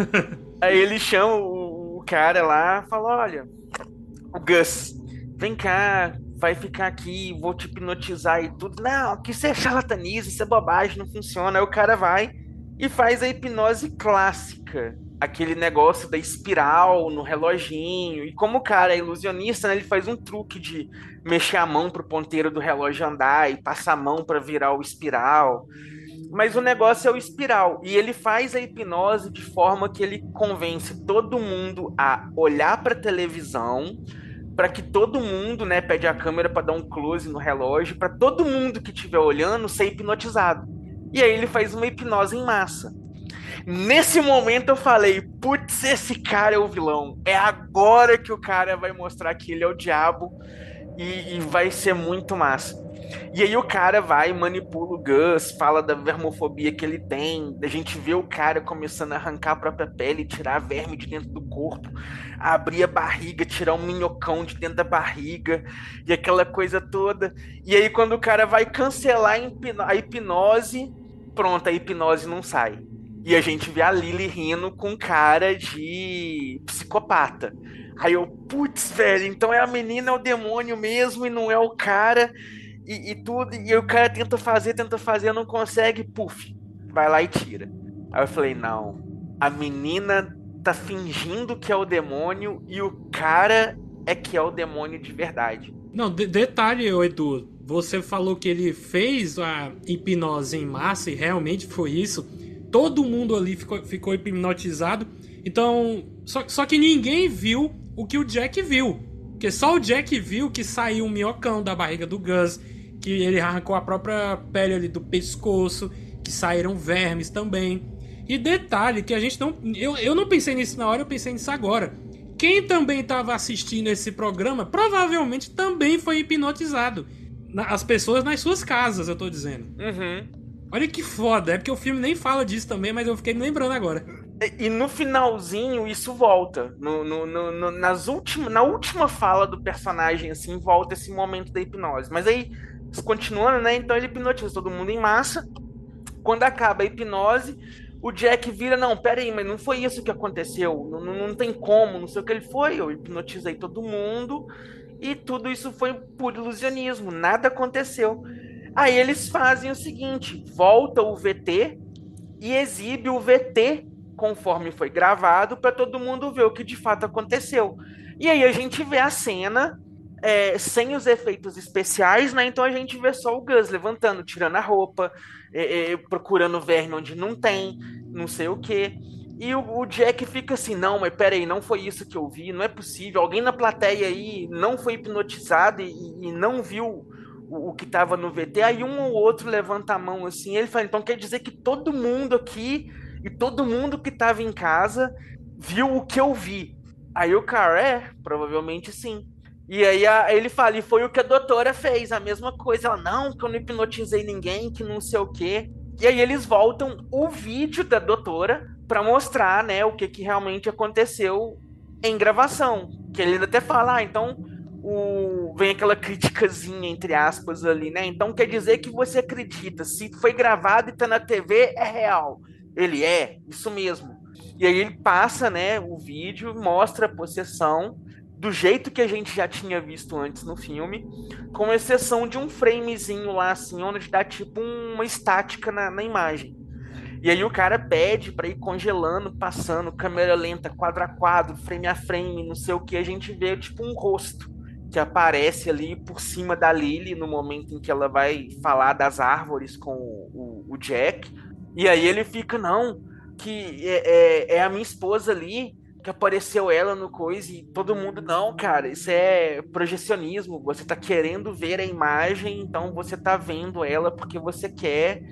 Aí ele chama o, o cara lá, fala, olha, o Gus, vem cá, vai ficar aqui, vou te hipnotizar e tudo. Não, que isso é charlatanismo, isso é bobagem, não funciona. Aí o cara vai e faz a hipnose clássica, aquele negócio da espiral no reloginho. E como o cara é ilusionista, né, ele faz um truque de mexer a mão pro ponteiro do relógio andar e passar a mão para virar o espiral. Mas o negócio é o espiral. E ele faz a hipnose de forma que ele convence todo mundo a olhar para a televisão, para que todo mundo, né, pede a câmera para dar um close no relógio, para todo mundo que estiver olhando ser hipnotizado. E aí ele faz uma hipnose em massa. Nesse momento eu falei, putz, esse cara é o vilão. É agora que o cara vai mostrar que ele é o diabo e, e vai ser muito massa. E aí o cara vai, manipula o Gus, fala da vermofobia que ele tem. A gente vê o cara começando a arrancar a própria pele, tirar verme de dentro do corpo, abrir a barriga, tirar um minhocão de dentro da barriga e aquela coisa toda. E aí quando o cara vai cancelar a hipnose, pronto, a hipnose não sai. E a gente vê a Lily rindo com cara de psicopata. Aí eu, putz, velho, então é a menina, é o demônio mesmo e não é o cara. E, e tudo, e o cara tenta fazer, tenta fazer, não consegue, puf, vai lá e tira. Aí eu falei, não, a menina tá fingindo que é o demônio e o cara é que é o demônio de verdade. Não, de detalhe, Edu, você falou que ele fez a hipnose em massa e realmente foi isso. Todo mundo ali ficou, ficou hipnotizado. Então, só, só que ninguém viu o que o Jack viu. Porque só o Jack viu que saiu um minhocão da barriga do Gus, que ele arrancou a própria pele ali do pescoço, que saíram vermes também. E detalhe que a gente não... Eu, eu não pensei nisso na hora, eu pensei nisso agora. Quem também estava assistindo esse programa, provavelmente também foi hipnotizado. As pessoas nas suas casas, eu tô dizendo. Uhum. Olha que foda, é porque o filme nem fala disso também, mas eu fiquei me lembrando agora. E, e no finalzinho isso volta. No, no, no, nas ultima, na última fala do personagem, assim, volta esse momento da hipnose. Mas aí, continuando, né? Então ele hipnotiza todo mundo em massa. Quando acaba a hipnose, o Jack vira, não, pera aí, mas não foi isso que aconteceu, não, não, não tem como, não sei o que ele foi, eu hipnotizei todo mundo e tudo isso foi por ilusionismo, nada aconteceu. Aí eles fazem o seguinte, volta o V T e exibe o V T conforme foi gravado para todo mundo ver o que de fato aconteceu. E aí a gente vê a cena é, sem os efeitos especiais, né? Então a gente vê só o Gus levantando, tirando a roupa, é, é, procurando verme onde não tem, não sei o quê. E o, o Jack fica assim, não, mas peraí, não foi isso que eu vi, não é possível. Alguém na plateia aí não foi hipnotizado e, e não viu o, o que estava no V T. Aí um ou outro levanta a mão assim, ele fala, então quer dizer que todo mundo aqui e todo mundo que estava em casa viu o que eu vi. Aí o cara, é, provavelmente sim. E aí a, ele fala, e foi o que a doutora fez, a mesma coisa. Ela, não, que eu não hipnotizei ninguém, que não sei o quê. E aí eles voltam o vídeo da doutora para mostrar, né, o que, que realmente aconteceu em gravação. Que ele até fala, ah, então o... vem aquela criticazinha, entre aspas, ali, né? Então quer dizer que você acredita, se foi gravado e tá na T V, é real. Ele é, isso mesmo. E aí ele passa, né, o vídeo, mostra a possessão do jeito que a gente já tinha visto antes no filme, com exceção de um framezinho lá, assim, onde dá tipo uma estática na, na imagem. E aí o cara pede para ir congelando, passando, câmera lenta, quadro a quadro, frame a frame, não sei o que, a gente vê tipo um rosto que aparece ali por cima da Lily no momento em que ela vai falar das árvores com o, o, o Jack. E aí ele fica, não, que é, é, é a minha esposa ali, que apareceu ela no coisa, e todo mundo, não, cara, isso é projecionismo, você tá querendo ver a imagem, então você tá vendo ela porque você quer,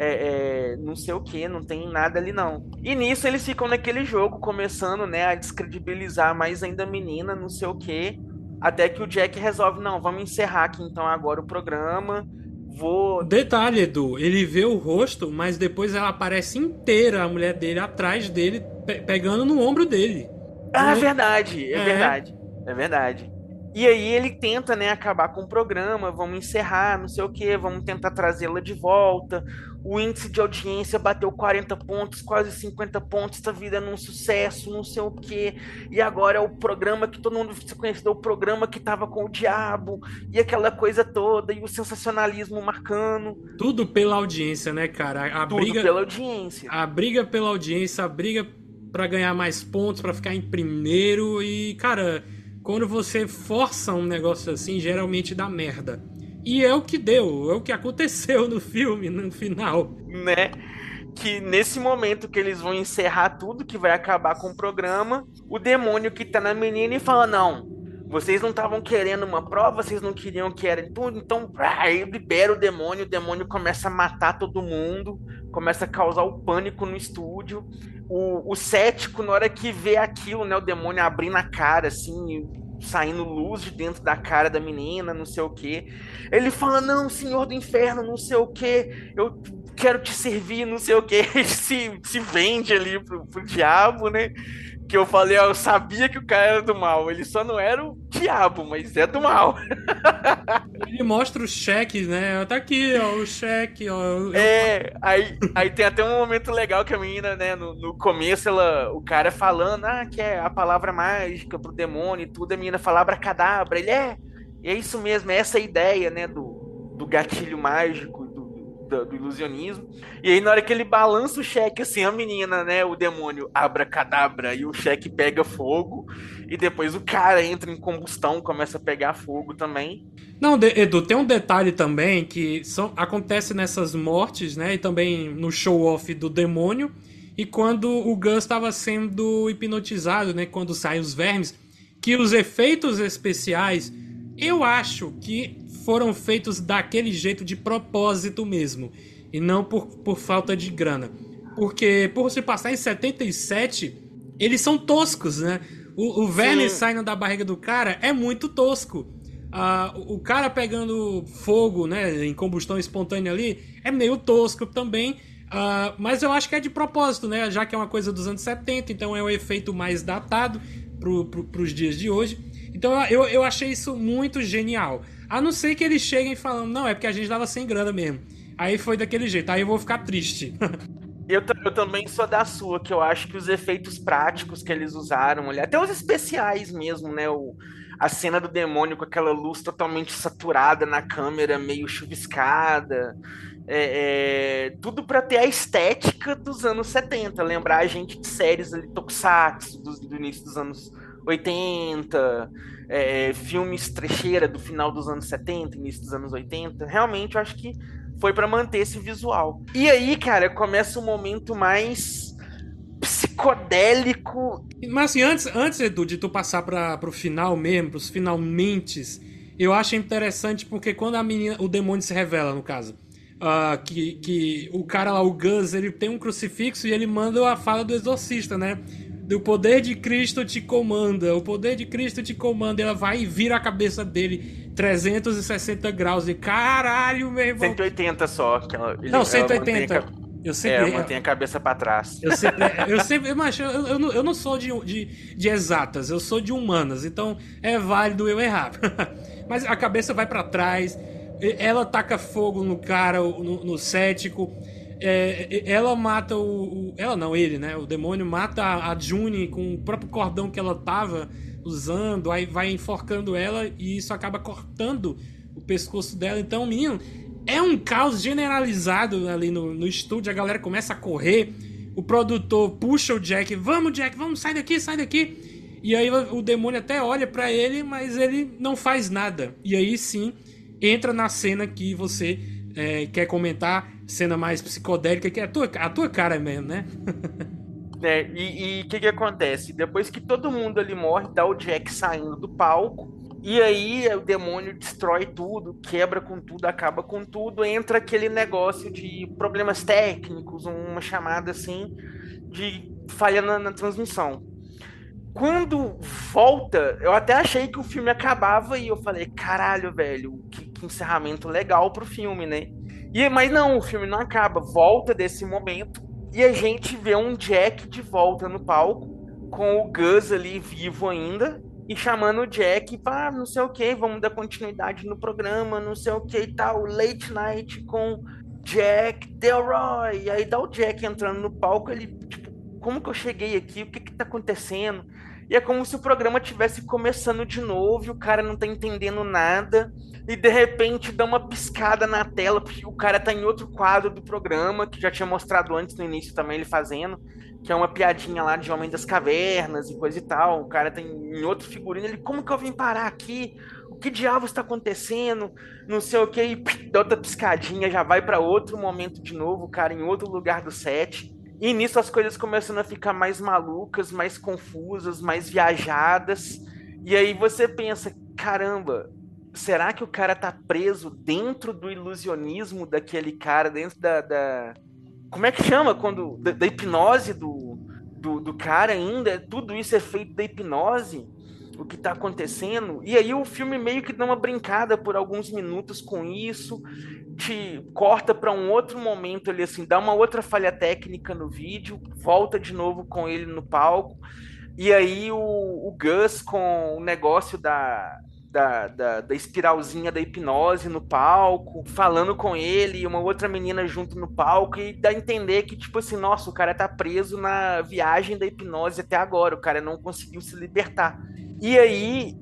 é, é, não sei o que, não tem nada ali não. E nisso eles ficam naquele jogo, começando, né, a descredibilizar mais ainda a menina, não sei o que, até que o Jack resolve, não, vamos encerrar aqui então agora o programa. Vou... Detalhe, Edu, ele vê o rosto, mas depois ela aparece inteira, a mulher dele, atrás dele, pe pegando no ombro dele. Ah, é No... verdade, é, é verdade, é verdade. E aí ele tenta, né, acabar com o programa, vamos encerrar, não sei o quê, vamos tentar trazê-la de volta. O índice de audiência bateu quarenta pontos, quase cinquenta pontos, tá virando um sucesso, não sei o quê. E agora é o programa que todo mundo se conheceu, o programa que tava com o diabo, e aquela coisa toda, e o sensacionalismo marcando. Tudo pela audiência, né, cara? A Tudo briga, pela audiência. a briga pela audiência, a briga pra ganhar mais pontos, pra ficar em primeiro e, cara, quando você força um negócio assim, geralmente dá merda. E é o que deu, é o que aconteceu no filme, no final. Né? Que nesse momento que eles vão encerrar tudo, que vai acabar com o programa, o demônio que tá na menina e fala, não, vocês não estavam querendo uma prova, vocês não queriam que era tudo, então aí libera o demônio, o demônio começa a matar todo mundo, começa a causar o pânico no estúdio. O, o cético, na hora que vê aquilo, né, o demônio abrindo a cara, assim, saindo luz de dentro da cara da menina, não sei o que. Ele fala, não, senhor do inferno, não sei o que, eu quero te servir, não sei o que. Ele se, se vende ali pro, pro diabo, né? Que eu falei, ó, eu sabia que o cara era do mal, ele só não era o diabo, mas é do mal. Ele mostra os cheques, né? Tá aqui, ó, o cheque, ó. Eu... É, aí, aí tem até um momento legal que a menina, né, no, no começo, ela, o cara falando, ah, que é a palavra mágica pro demônio e tudo, a menina fala abracadabra, ele é, e é isso mesmo, é essa a ideia, né, do, do gatilho mágico, do, do, do ilusionismo. E aí na hora que ele balança o cheque, assim, a menina, né, o demônio abracadabra, e o cheque pega fogo, e depois o cara entra em combustão, começa a pegar fogo também. Não, Edu, tem um detalhe também que são, acontece nessas mortes, né? E também no show-off do demônio. E quando o Gus estava sendo hipnotizado, né? Quando saem os vermes. Que os efeitos especiais, eu acho que foram feitos daquele jeito de propósito mesmo. E não por, por falta de grana. Porque por se passar em setenta e sete, eles são toscos, né? O, o verme Sim. saindo da barriga do cara é muito tosco. Uh, o cara pegando fogo, né, em combustão espontânea ali, é meio tosco também, uh, mas eu acho que é de propósito, né, já que é uma coisa dos anos setenta, então é um efeito mais datado pro, pro, pros dias de hoje. Então eu, eu achei isso muito genial. A não ser que eles cheguem falando, não, é porque a gente tava sem grana mesmo. Aí foi daquele jeito, aí eu vou ficar triste. Eu, eu também sou da sua, que eu acho que os efeitos práticos que eles usaram ali, até os especiais mesmo, né? O, a cena do demônio com aquela luz totalmente saturada na câmera, meio chuviscada, é, é, tudo para ter a estética dos anos setenta, lembrar a gente de séries ali, Tokusatsu, do, do início dos anos oitenta, é, filmes trecheira do final dos anos setenta, início dos anos oitenta. Realmente, eu acho que foi para manter esse visual. E aí, cara, começa o momento mais psicodélico. Mas assim, antes, antes Edu, de tu passar para pro final mesmo, pros finalmentes, eu acho interessante porque quando a menina, o demônio se revela, no caso, uh, que, que o cara lá, o Gus, ele tem um crucifixo e ele manda a fala do exorcista, né? Do poder de Cristo te comanda, o poder de Cristo te comanda. Ela vai e vira a cabeça dele trezentos e sessenta graus. E caralho, meu irmão. cento e oitenta só. Que ela, ele, Não, cento e oitenta. Ela mantém a, eu sempre. É, mantém a cabeça pra trás. Eu sempre. Eu sempre. Mas eu, eu, não, eu não sou de, de, de exatas, eu sou de humanas. Então é válido eu errar. Mas a cabeça vai pra trás. Ela taca fogo no cara, no, no cético. É, ela mata o, o. Ela não, ele, né? O demônio mata a, a June com o próprio cordão que ela tava usando. Aí vai enforcando ela e isso acaba cortando o pescoço dela. Então, menino, é um caos generalizado ali no, no estúdio. A galera começa a correr. O produtor puxa o Jack. Vamos, Jack, vamos, sai daqui, sai daqui. E aí o demônio até olha pra ele, mas ele não faz nada. E aí sim, entra na cena que você é, quer comentar. Cena mais psicodélica, que é a tua, a tua cara mesmo, né? É, e o que que acontece? Depois que todo mundo ali morre, dá o Jack saindo do palco, e aí o demônio destrói tudo, quebra com tudo, acaba com tudo, entra aquele negócio de problemas técnicos, uma chamada assim de falha na, na transmissão. Quando volta, eu até achei que o filme acabava e eu falei, caralho, velho, que, que encerramento legal pro filme, né? E, mas não, o filme não acaba, volta desse momento e a gente vê um Jack de volta no palco, com o Gus ali vivo ainda, e chamando o Jack para não sei o que, vamos dar continuidade no programa, não sei o que e tal, Late Night com Jack Delroy. E aí dá o Jack entrando no palco, ele, tipo, como que eu cheguei aqui? O que que tá acontecendo? E é como se o programa tivesse começando de novo e o cara não tá entendendo nada. E de repente dá uma piscada na tela, porque o cara tá em outro quadro do programa, que já tinha mostrado antes no início também ele fazendo, que é uma piadinha lá de Homem das Cavernas e coisa e tal. O cara tá em outro figurino, ele, como que eu vim parar aqui? O que diabos está acontecendo? Não sei o que, e dá outra piscadinha, já vai para outro momento de novo, o cara em outro lugar do set. E nisso as coisas começam a ficar mais malucas, mais confusas, mais viajadas. E aí você pensa, caramba, será que o cara tá preso dentro do ilusionismo daquele cara, dentro da... da... Como é que chama? Quando da, da hipnose do, do, do cara ainda? Tudo isso é feito da hipnose? O que tá acontecendo? E aí o filme meio que dá uma brincada por alguns minutos com isso, te corta para um outro momento ali, assim, dá uma outra falha técnica no vídeo, volta de novo com ele no palco, e aí o, o Gus com o negócio da, da, da, da espiralzinha da hipnose no palco, falando com ele, e uma outra menina junto no palco, e dá a entender que, tipo assim, nossa, o cara tá preso na viagem da hipnose até agora, o cara não conseguiu se libertar. E aí,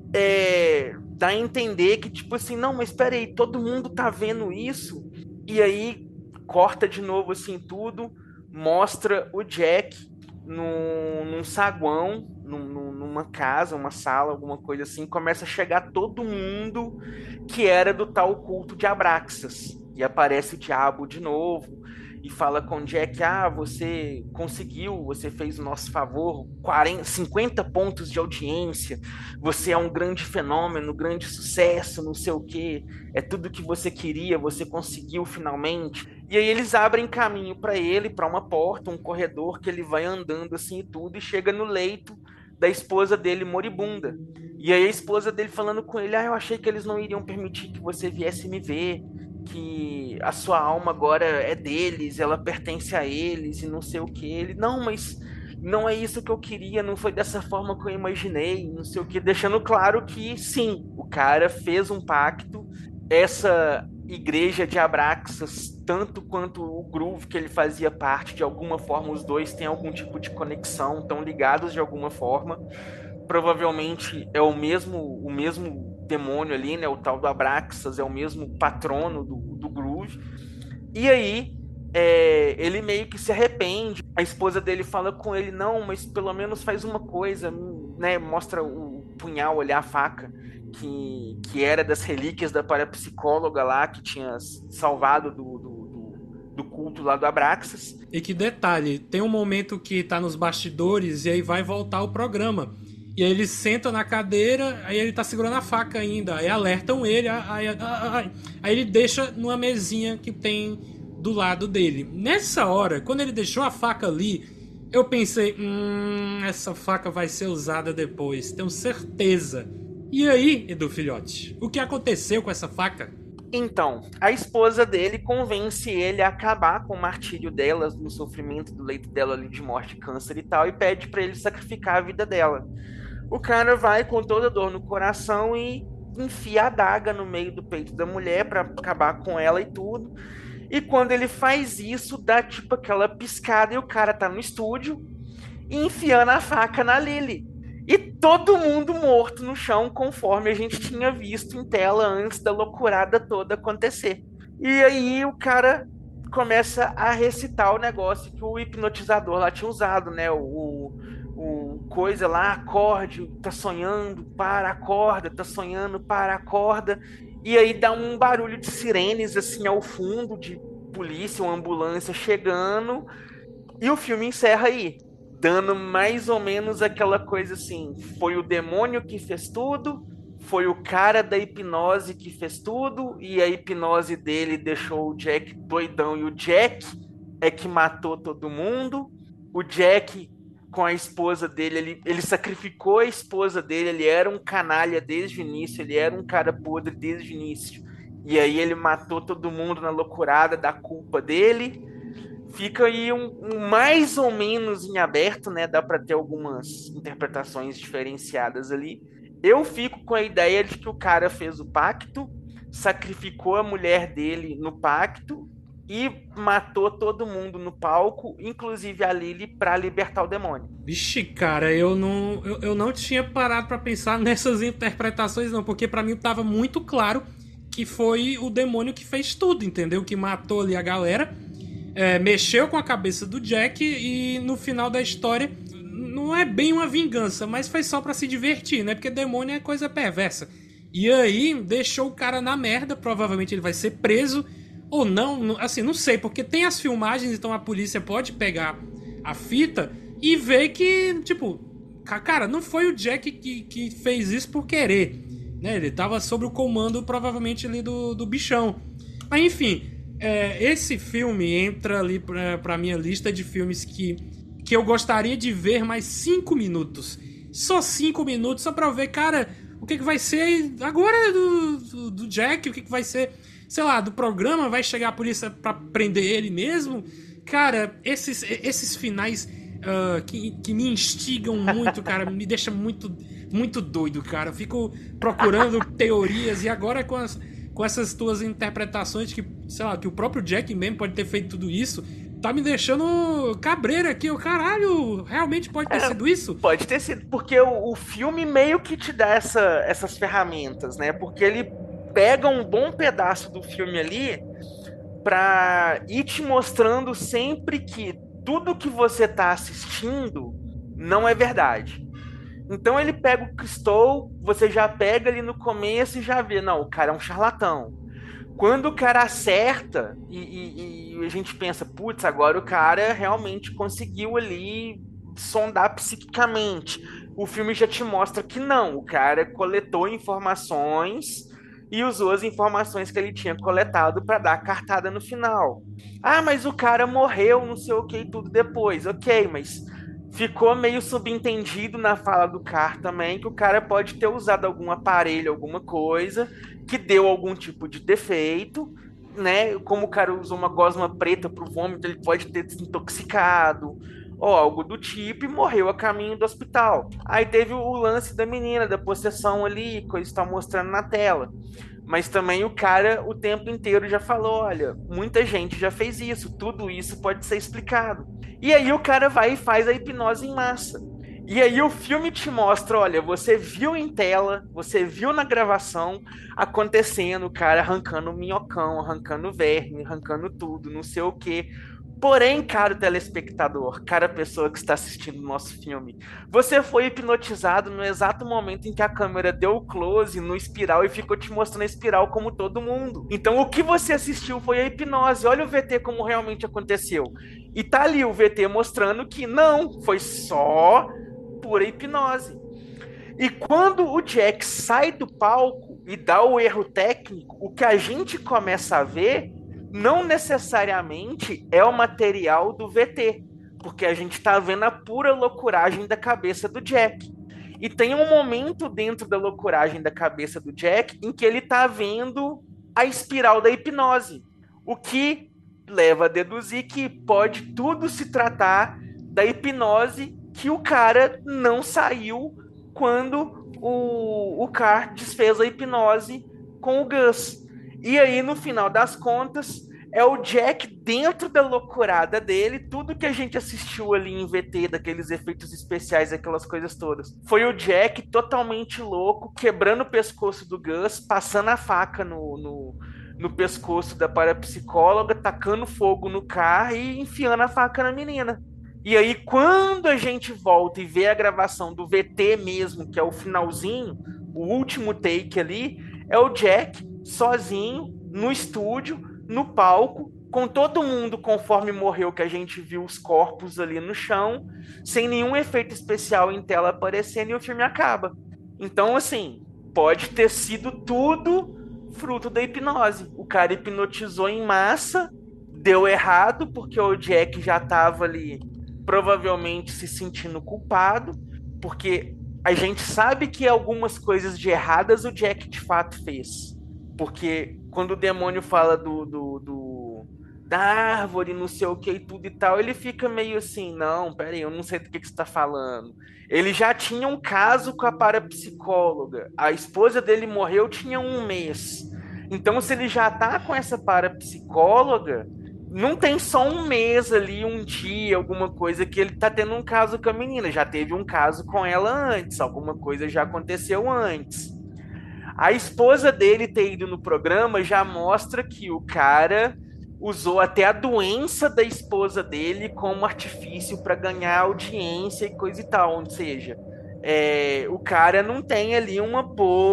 é, dá a entender que, tipo assim, não, mas espera aí, todo mundo tá vendo isso? E aí, corta de novo, assim, tudo, mostra o Jack num, num saguão, num, numa casa, uma sala, alguma coisa assim, começa a chegar todo mundo que era do tal culto de Abraxas. E aparece o diabo de novo, e fala com o Jack, ah, você conseguiu, você fez o nosso favor, quarenta, cinquenta pontos de audiência, você é um grande fenômeno, grande sucesso, não sei o quê, é tudo que você queria, você conseguiu finalmente. E aí eles abrem caminho para ele, para uma porta, um corredor que ele vai andando assim e tudo, e chega no leito da esposa dele moribunda. E aí a esposa dele falando com ele, ah, eu achei que eles não iriam permitir que você viesse me ver, que a sua alma agora é deles, ela pertence a eles e não sei o que. Ele, não, mas não é isso que eu queria, não foi dessa forma que eu imaginei, não sei o que, deixando claro que sim, o cara fez um pacto, essa igreja de Abraxas, tanto quanto o Groove que ele fazia parte, de alguma forma os dois têm algum tipo de conexão, estão ligados de alguma forma. Provavelmente é o mesmo, o mesmo demônio ali, né? O tal do Abraxas é o mesmo patrono do, do Groove. E aí é, ele meio que se arrepende. A esposa dele fala com ele, não, mas pelo menos faz uma coisa, né? Mostra o punhal ali, a faca, que, que era das relíquias da parapsicóloga lá, que tinha salvado do, do, do, do culto lá do Abraxas. E que detalhe, tem um momento que tá nos bastidores e aí vai voltar o programa. E aí ele senta na cadeira, aí ele tá segurando a faca ainda, aí alertam ele, aí, aí, aí, aí ele deixa numa mesinha que tem do lado dele. Nessa hora, quando ele deixou a faca ali, eu pensei, hum, essa faca vai ser usada depois, tenho certeza. E aí, Edu Filhote, o que aconteceu com essa faca? Então, a esposa dele convence ele a acabar com o martírio dela, no sofrimento do leito dela ali de morte, câncer e tal, e pede para ele sacrificar a vida dela. O cara vai com toda dor no coração e enfia a adaga no meio do peito da mulher para acabar com ela e tudo. E quando ele faz isso, dá tipo aquela piscada e o cara tá no estúdio enfiando a faca na Lily. E todo mundo morto no chão, conforme a gente tinha visto em tela antes da loucurada toda acontecer. E aí o cara começa a recitar o negócio que o hipnotizador lá tinha usado, né? O, o coisa lá, acorde, tá sonhando, para, acorda, tá sonhando, para, acorda. E aí dá um barulho de sirenes assim ao fundo, de polícia, uma ambulância chegando. E o filme encerra aí, dando mais ou menos aquela coisa assim, foi o demônio que fez tudo, foi o cara da hipnose que fez tudo, e a hipnose dele deixou o Jack doidão, e o Jack é que matou todo mundo. O Jack, com a esposa dele, ele, ele sacrificou a esposa dele, ele era um canalha desde o início, ele era um cara podre desde o início, e aí ele matou todo mundo na loucurada da culpa dele. Fica aí um, um mais ou menos em aberto, né? Dá para ter algumas interpretações diferenciadas ali. Eu fico com a ideia de que o cara fez o pacto, sacrificou a mulher dele no pacto e matou todo mundo no palco, inclusive a Lily, para libertar o demônio. Vixe, cara, eu não, eu, eu não tinha parado para pensar nessas interpretações não, porque para mim tava muito claro que foi o demônio que fez tudo, entendeu? Que matou ali a galera. É, mexeu com a cabeça do Jack e no final da história não é bem uma vingança, mas foi só pra se divertir, né? Porque demônio é coisa perversa. E aí deixou o cara na merda, provavelmente ele vai ser preso ou não, assim, não sei, porque tem as filmagens, então a polícia pode pegar a fita e ver que, tipo, cara, não foi o Jack que, que fez isso por querer, né? Ele tava sob o comando provavelmente ali do, do bichão. Mas enfim, É, esse filme entra ali pra, pra minha lista de filmes que, que eu gostaria de ver mais cinco minutos. Só cinco minutos, só pra eu ver, cara, o que, que vai ser agora do, do, do Jack, o que, que vai ser, sei lá, do programa, vai chegar a polícia pra prender ele mesmo? Cara, esses, esses finais uh, que, que me instigam muito, cara, me deixa muito, muito doido, cara. Eu fico procurando teorias e agora com as... com essas tuas interpretações que, sei lá, que o próprio Jack mesmo pode ter feito tudo isso, tá me deixando cabreiro aqui. O caralho, realmente pode ter é, sido isso? Pode ter sido, porque o, o filme meio que te dá essa, essas ferramentas, né? Porque ele pega um bom pedaço do filme ali pra ir te mostrando sempre que tudo que você tá assistindo não é verdade. Então ele pega o Christou, você já pega ali no começo e já vê, não, o cara é um charlatão. Quando o cara acerta e, e, e a gente pensa, putz, agora o cara realmente conseguiu ali sondar psiquicamente. O filme já te mostra que não, o cara coletou informações e usou as informações que ele tinha coletado para dar a cartada no final. Ah, mas o cara morreu, não sei o que e tudo depois. Ok, mas ficou meio subentendido na fala do Carr também que o cara pode ter usado algum aparelho, alguma coisa que deu algum tipo de defeito, né? Como o cara usou uma gosma preta pro vômito, ele pode ter desintoxicado ou algo do tipo e morreu a caminho do hospital. Aí teve o lance da menina, da possessão ali, coisa está mostrando na tela. Mas também o cara o tempo inteiro já falou, olha, muita gente já fez isso, tudo isso pode ser explicado. E aí o cara vai e faz a hipnose em massa. E aí o filme te mostra, olha, você viu em tela, você viu na gravação acontecendo, o cara arrancando minhocão, arrancando verme, arrancando tudo, não sei o quê. Porém, caro telespectador, cara pessoa que está assistindo o nosso filme, você foi hipnotizado no exato momento em que a câmera deu o close no espiral e ficou te mostrando a espiral como todo mundo. Então, o que você assistiu foi a hipnose. Olha o V T como realmente aconteceu. E tá ali o V T mostrando que não, foi só pura hipnose. E quando o Jack sai do palco e dá o erro técnico, o que a gente começa a ver não necessariamente é o material do V T, porque a gente está vendo a pura loucuragem da cabeça do Jack. E tem um momento dentro da loucuragem da cabeça do Jack em que ele está vendo a espiral da hipnose, o que leva a deduzir que pode tudo se tratar da hipnose que o cara não saiu quando o, o Carr desfez a hipnose com o Gus. E aí, no final das contas, é o Jack dentro da loucurada dele, tudo que a gente assistiu ali em V T, daqueles efeitos especiais, aquelas coisas todas. Foi o Jack totalmente louco, quebrando o pescoço do Gus, passando a faca no, no, no pescoço da parapsicóloga, tacando fogo no carro e enfiando a faca na menina. E aí, quando a gente volta e vê a gravação do V T mesmo, que é o finalzinho, o último take ali, é o Jack sozinho, no estúdio, no palco, com todo mundo conforme morreu, que a gente viu os corpos ali no chão, sem nenhum efeito especial em tela aparecendo e o filme acaba. Então, assim, pode ter sido tudo fruto da hipnose. O cara hipnotizou em massa, deu errado, porque o Jack já estava ali provavelmente se sentindo culpado, porque a gente sabe que algumas coisas de erradas o Jack de fato fez. Porque quando o demônio fala do, do, do da árvore, não sei o que e tudo e tal, ele fica meio assim, não, peraí, eu não sei do que, que você tá falando. Ele já tinha um caso com a parapsicóloga. A esposa dele morreu tinha um mês. Então, se ele já tá com essa parapsicóloga, não tem só um mês ali, um dia, alguma coisa que ele tá tendo um caso com a menina. Já teve um caso com ela antes, alguma coisa já aconteceu antes. A esposa dele ter ido no programa já mostra que o cara usou até a doença da esposa dele como artifício para ganhar audiência e coisa e tal. Ou seja, é, o cara não tem ali uma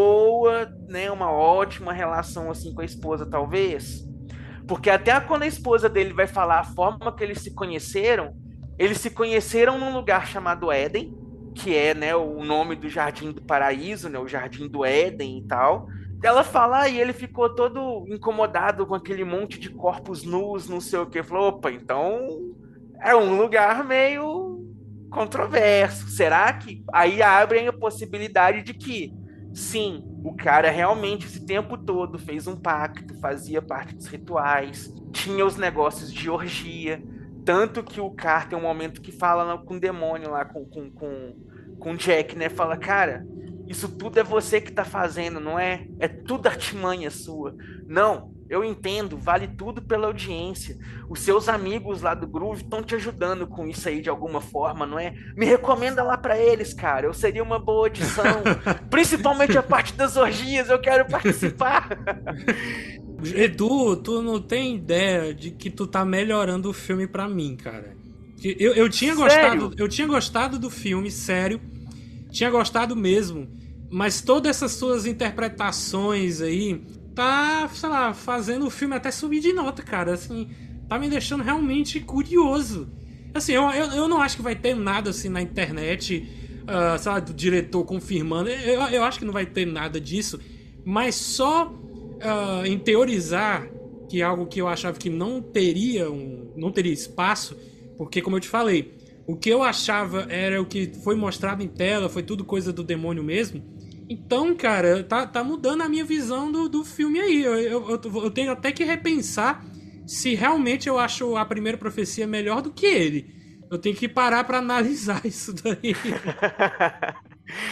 boa, né, uma ótima relação assim com a esposa, talvez. Porque até quando a esposa dele vai falar a forma que eles se conheceram, eles se conheceram num lugar chamado Éden, que é, né, o nome do Jardim do Paraíso, né, o Jardim do Éden e tal. Ela fala, ah, e ele ficou todo incomodado com aquele monte de corpos nus, não sei o que. Falou, opa, então é um lugar meio controverso. Será que aí abrem a possibilidade de que, sim, o cara realmente esse tempo todo fez um pacto, fazia parte dos rituais, tinha os negócios de orgia. Tanto que o Carr tem um momento que fala com o demônio lá, com, com, com, com o Jack, né? Fala, cara, isso tudo é você que tá fazendo, não é? É tudo artimanha sua. Não, eu entendo, vale tudo pela audiência. Os seus amigos lá do Groove estão te ajudando com isso aí de alguma forma, não é? Me recomenda lá pra eles, cara. Eu seria uma boa adição. Principalmente a parte das orgias, eu quero participar. Edu, tu não tem ideia de que tu tá melhorando o filme pra mim, cara. Eu, eu, tinha gostado, eu tinha gostado do filme, sério. Tinha gostado mesmo. Mas todas essas suas interpretações aí tá, sei lá, fazendo o filme até subir de nota, cara. Assim, tá me deixando realmente curioso. Assim, eu, eu, eu não acho que vai ter nada assim na internet, uh, sei lá, do diretor confirmando. Eu, eu acho que não vai ter nada disso. Mas só... Uh, em teorizar, que é algo que eu achava que não teria um, não teria espaço, porque como eu te falei, o que eu achava era o que foi mostrado em tela, foi tudo coisa do demônio mesmo. Então, cara, tá, tá mudando a minha visão do, do filme aí. Eu, eu, eu, eu tenho até que repensar se realmente eu acho a primeira profecia melhor do que ele. Eu tenho que parar pra analisar isso daí.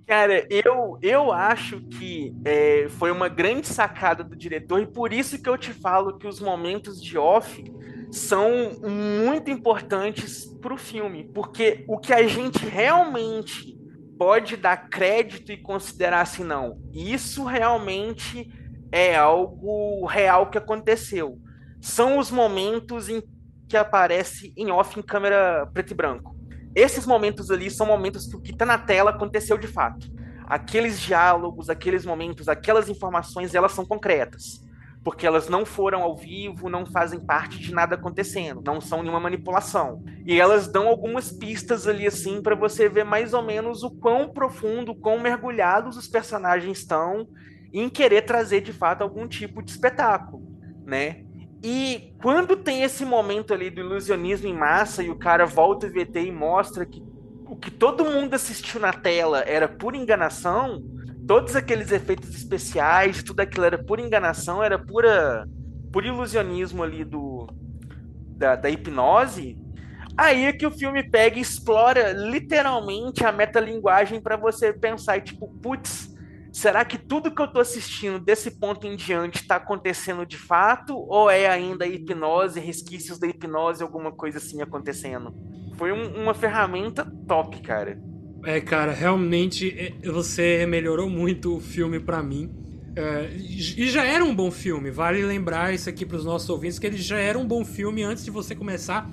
Cara, eu, eu acho que é, foi uma grande sacada do diretor e por isso que eu te falo que os momentos de off são muito importantes para o filme, porque o que a gente realmente pode dar crédito e considerar assim, não, isso realmente é algo real que aconteceu. São os momentos em que aparece em off em câmera preto e branco. Esses momentos ali são momentos que o que está na tela aconteceu de fato. Aqueles diálogos, aqueles momentos, aquelas informações, elas são concretas. Porque elas não foram ao vivo, não fazem parte de nada acontecendo, não são nenhuma manipulação. E elas dão algumas pistas ali assim para você ver mais ou menos o quão profundo, o quão mergulhados os personagens estão em querer trazer de fato algum tipo de espetáculo, né? E quando tem esse momento ali do ilusionismo em massa e o cara volta o V T e mostra que o que todo mundo assistiu na tela era pura enganação, todos aqueles efeitos especiais, tudo aquilo era pura enganação, era pura, puro ilusionismo ali do, da, da hipnose, aí é que o filme pega e explora literalmente a metalinguagem para você pensar e tipo, putz, será que tudo que eu tô assistindo desse ponto em diante está acontecendo de fato ou é ainda hipnose, resquícios da hipnose, alguma coisa assim acontecendo? Foi um- uma ferramenta top, cara. É, cara, realmente é, você melhorou muito o filme pra mim. É, e já era um bom filme, vale lembrar isso aqui pros nossos ouvintes, que ele já era um bom filme antes de você começar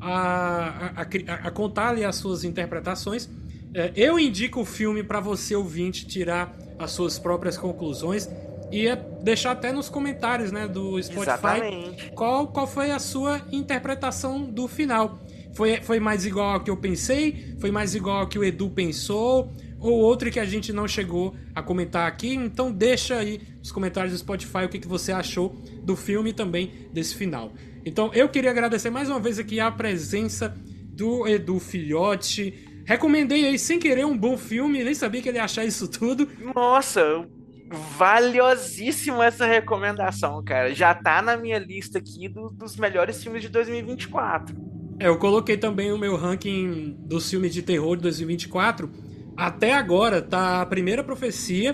a, a, a, a contar ali as suas interpretações. É, eu indico o filme pra você, ouvinte, tirar as suas próprias conclusões e é deixar até nos comentários, né, do Spotify Exatamente. qual, qual foi a sua interpretação do final. Foi, foi mais igual ao que eu pensei? Foi mais igual ao que o Edu pensou? Ou outro que a gente não chegou a comentar aqui? Então deixa aí nos comentários do Spotify o que, que você achou do filme e também desse final. Então eu queria agradecer mais uma vez aqui a presença do Edu Filhote. Recomendei aí sem querer um bom filme, nem sabia que ele ia achar isso tudo. Nossa, valiosíssima essa recomendação, cara. Já tá na minha lista aqui do- dos melhores filmes de dois mil e vinte e quatro. É, eu coloquei também o meu ranking dos filmes de terror de dois mil e vinte e quatro. Até agora tá a Primeira Profecia,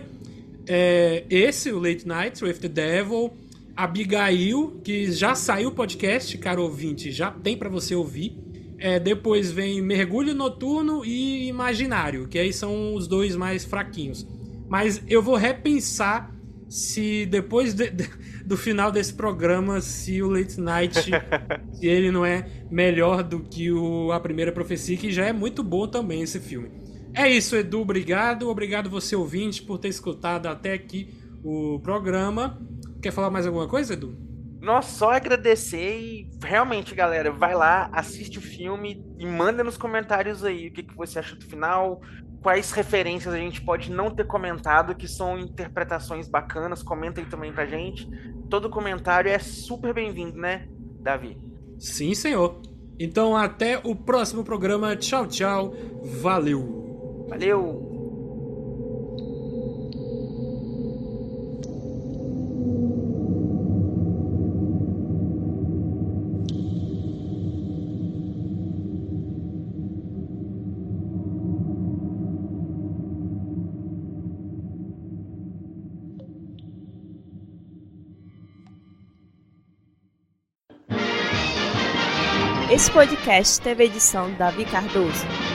é, esse, o Late Night with the Devil, Abigail, que já saiu o podcast, caro ouvinte, já tem pra você ouvir. É, depois vem Mergulho Noturno e Imaginário, que aí são os dois mais fraquinhos. Mas eu vou repensar se depois de, de, do final desse programa, se o Late Night, se ele não é melhor do que o A Primeira Profecia, que já é muito bom também esse filme. É isso, Edu, obrigado. Obrigado você, ouvinte, por ter escutado até aqui o programa. Quer falar mais alguma coisa, Edu? Nós só agradecer e realmente, galera, vai lá, assiste o filme e manda nos comentários aí o que, que você achou do final, quais referências a gente pode não ter comentado, que são interpretações bacanas, comenta aí também pra gente. Todo comentário é super bem-vindo, né, Davi? Sim, senhor. Então até o próximo programa. Tchau, tchau. Valeu. Valeu! Esse podcast teve edição de Davi Cardoso.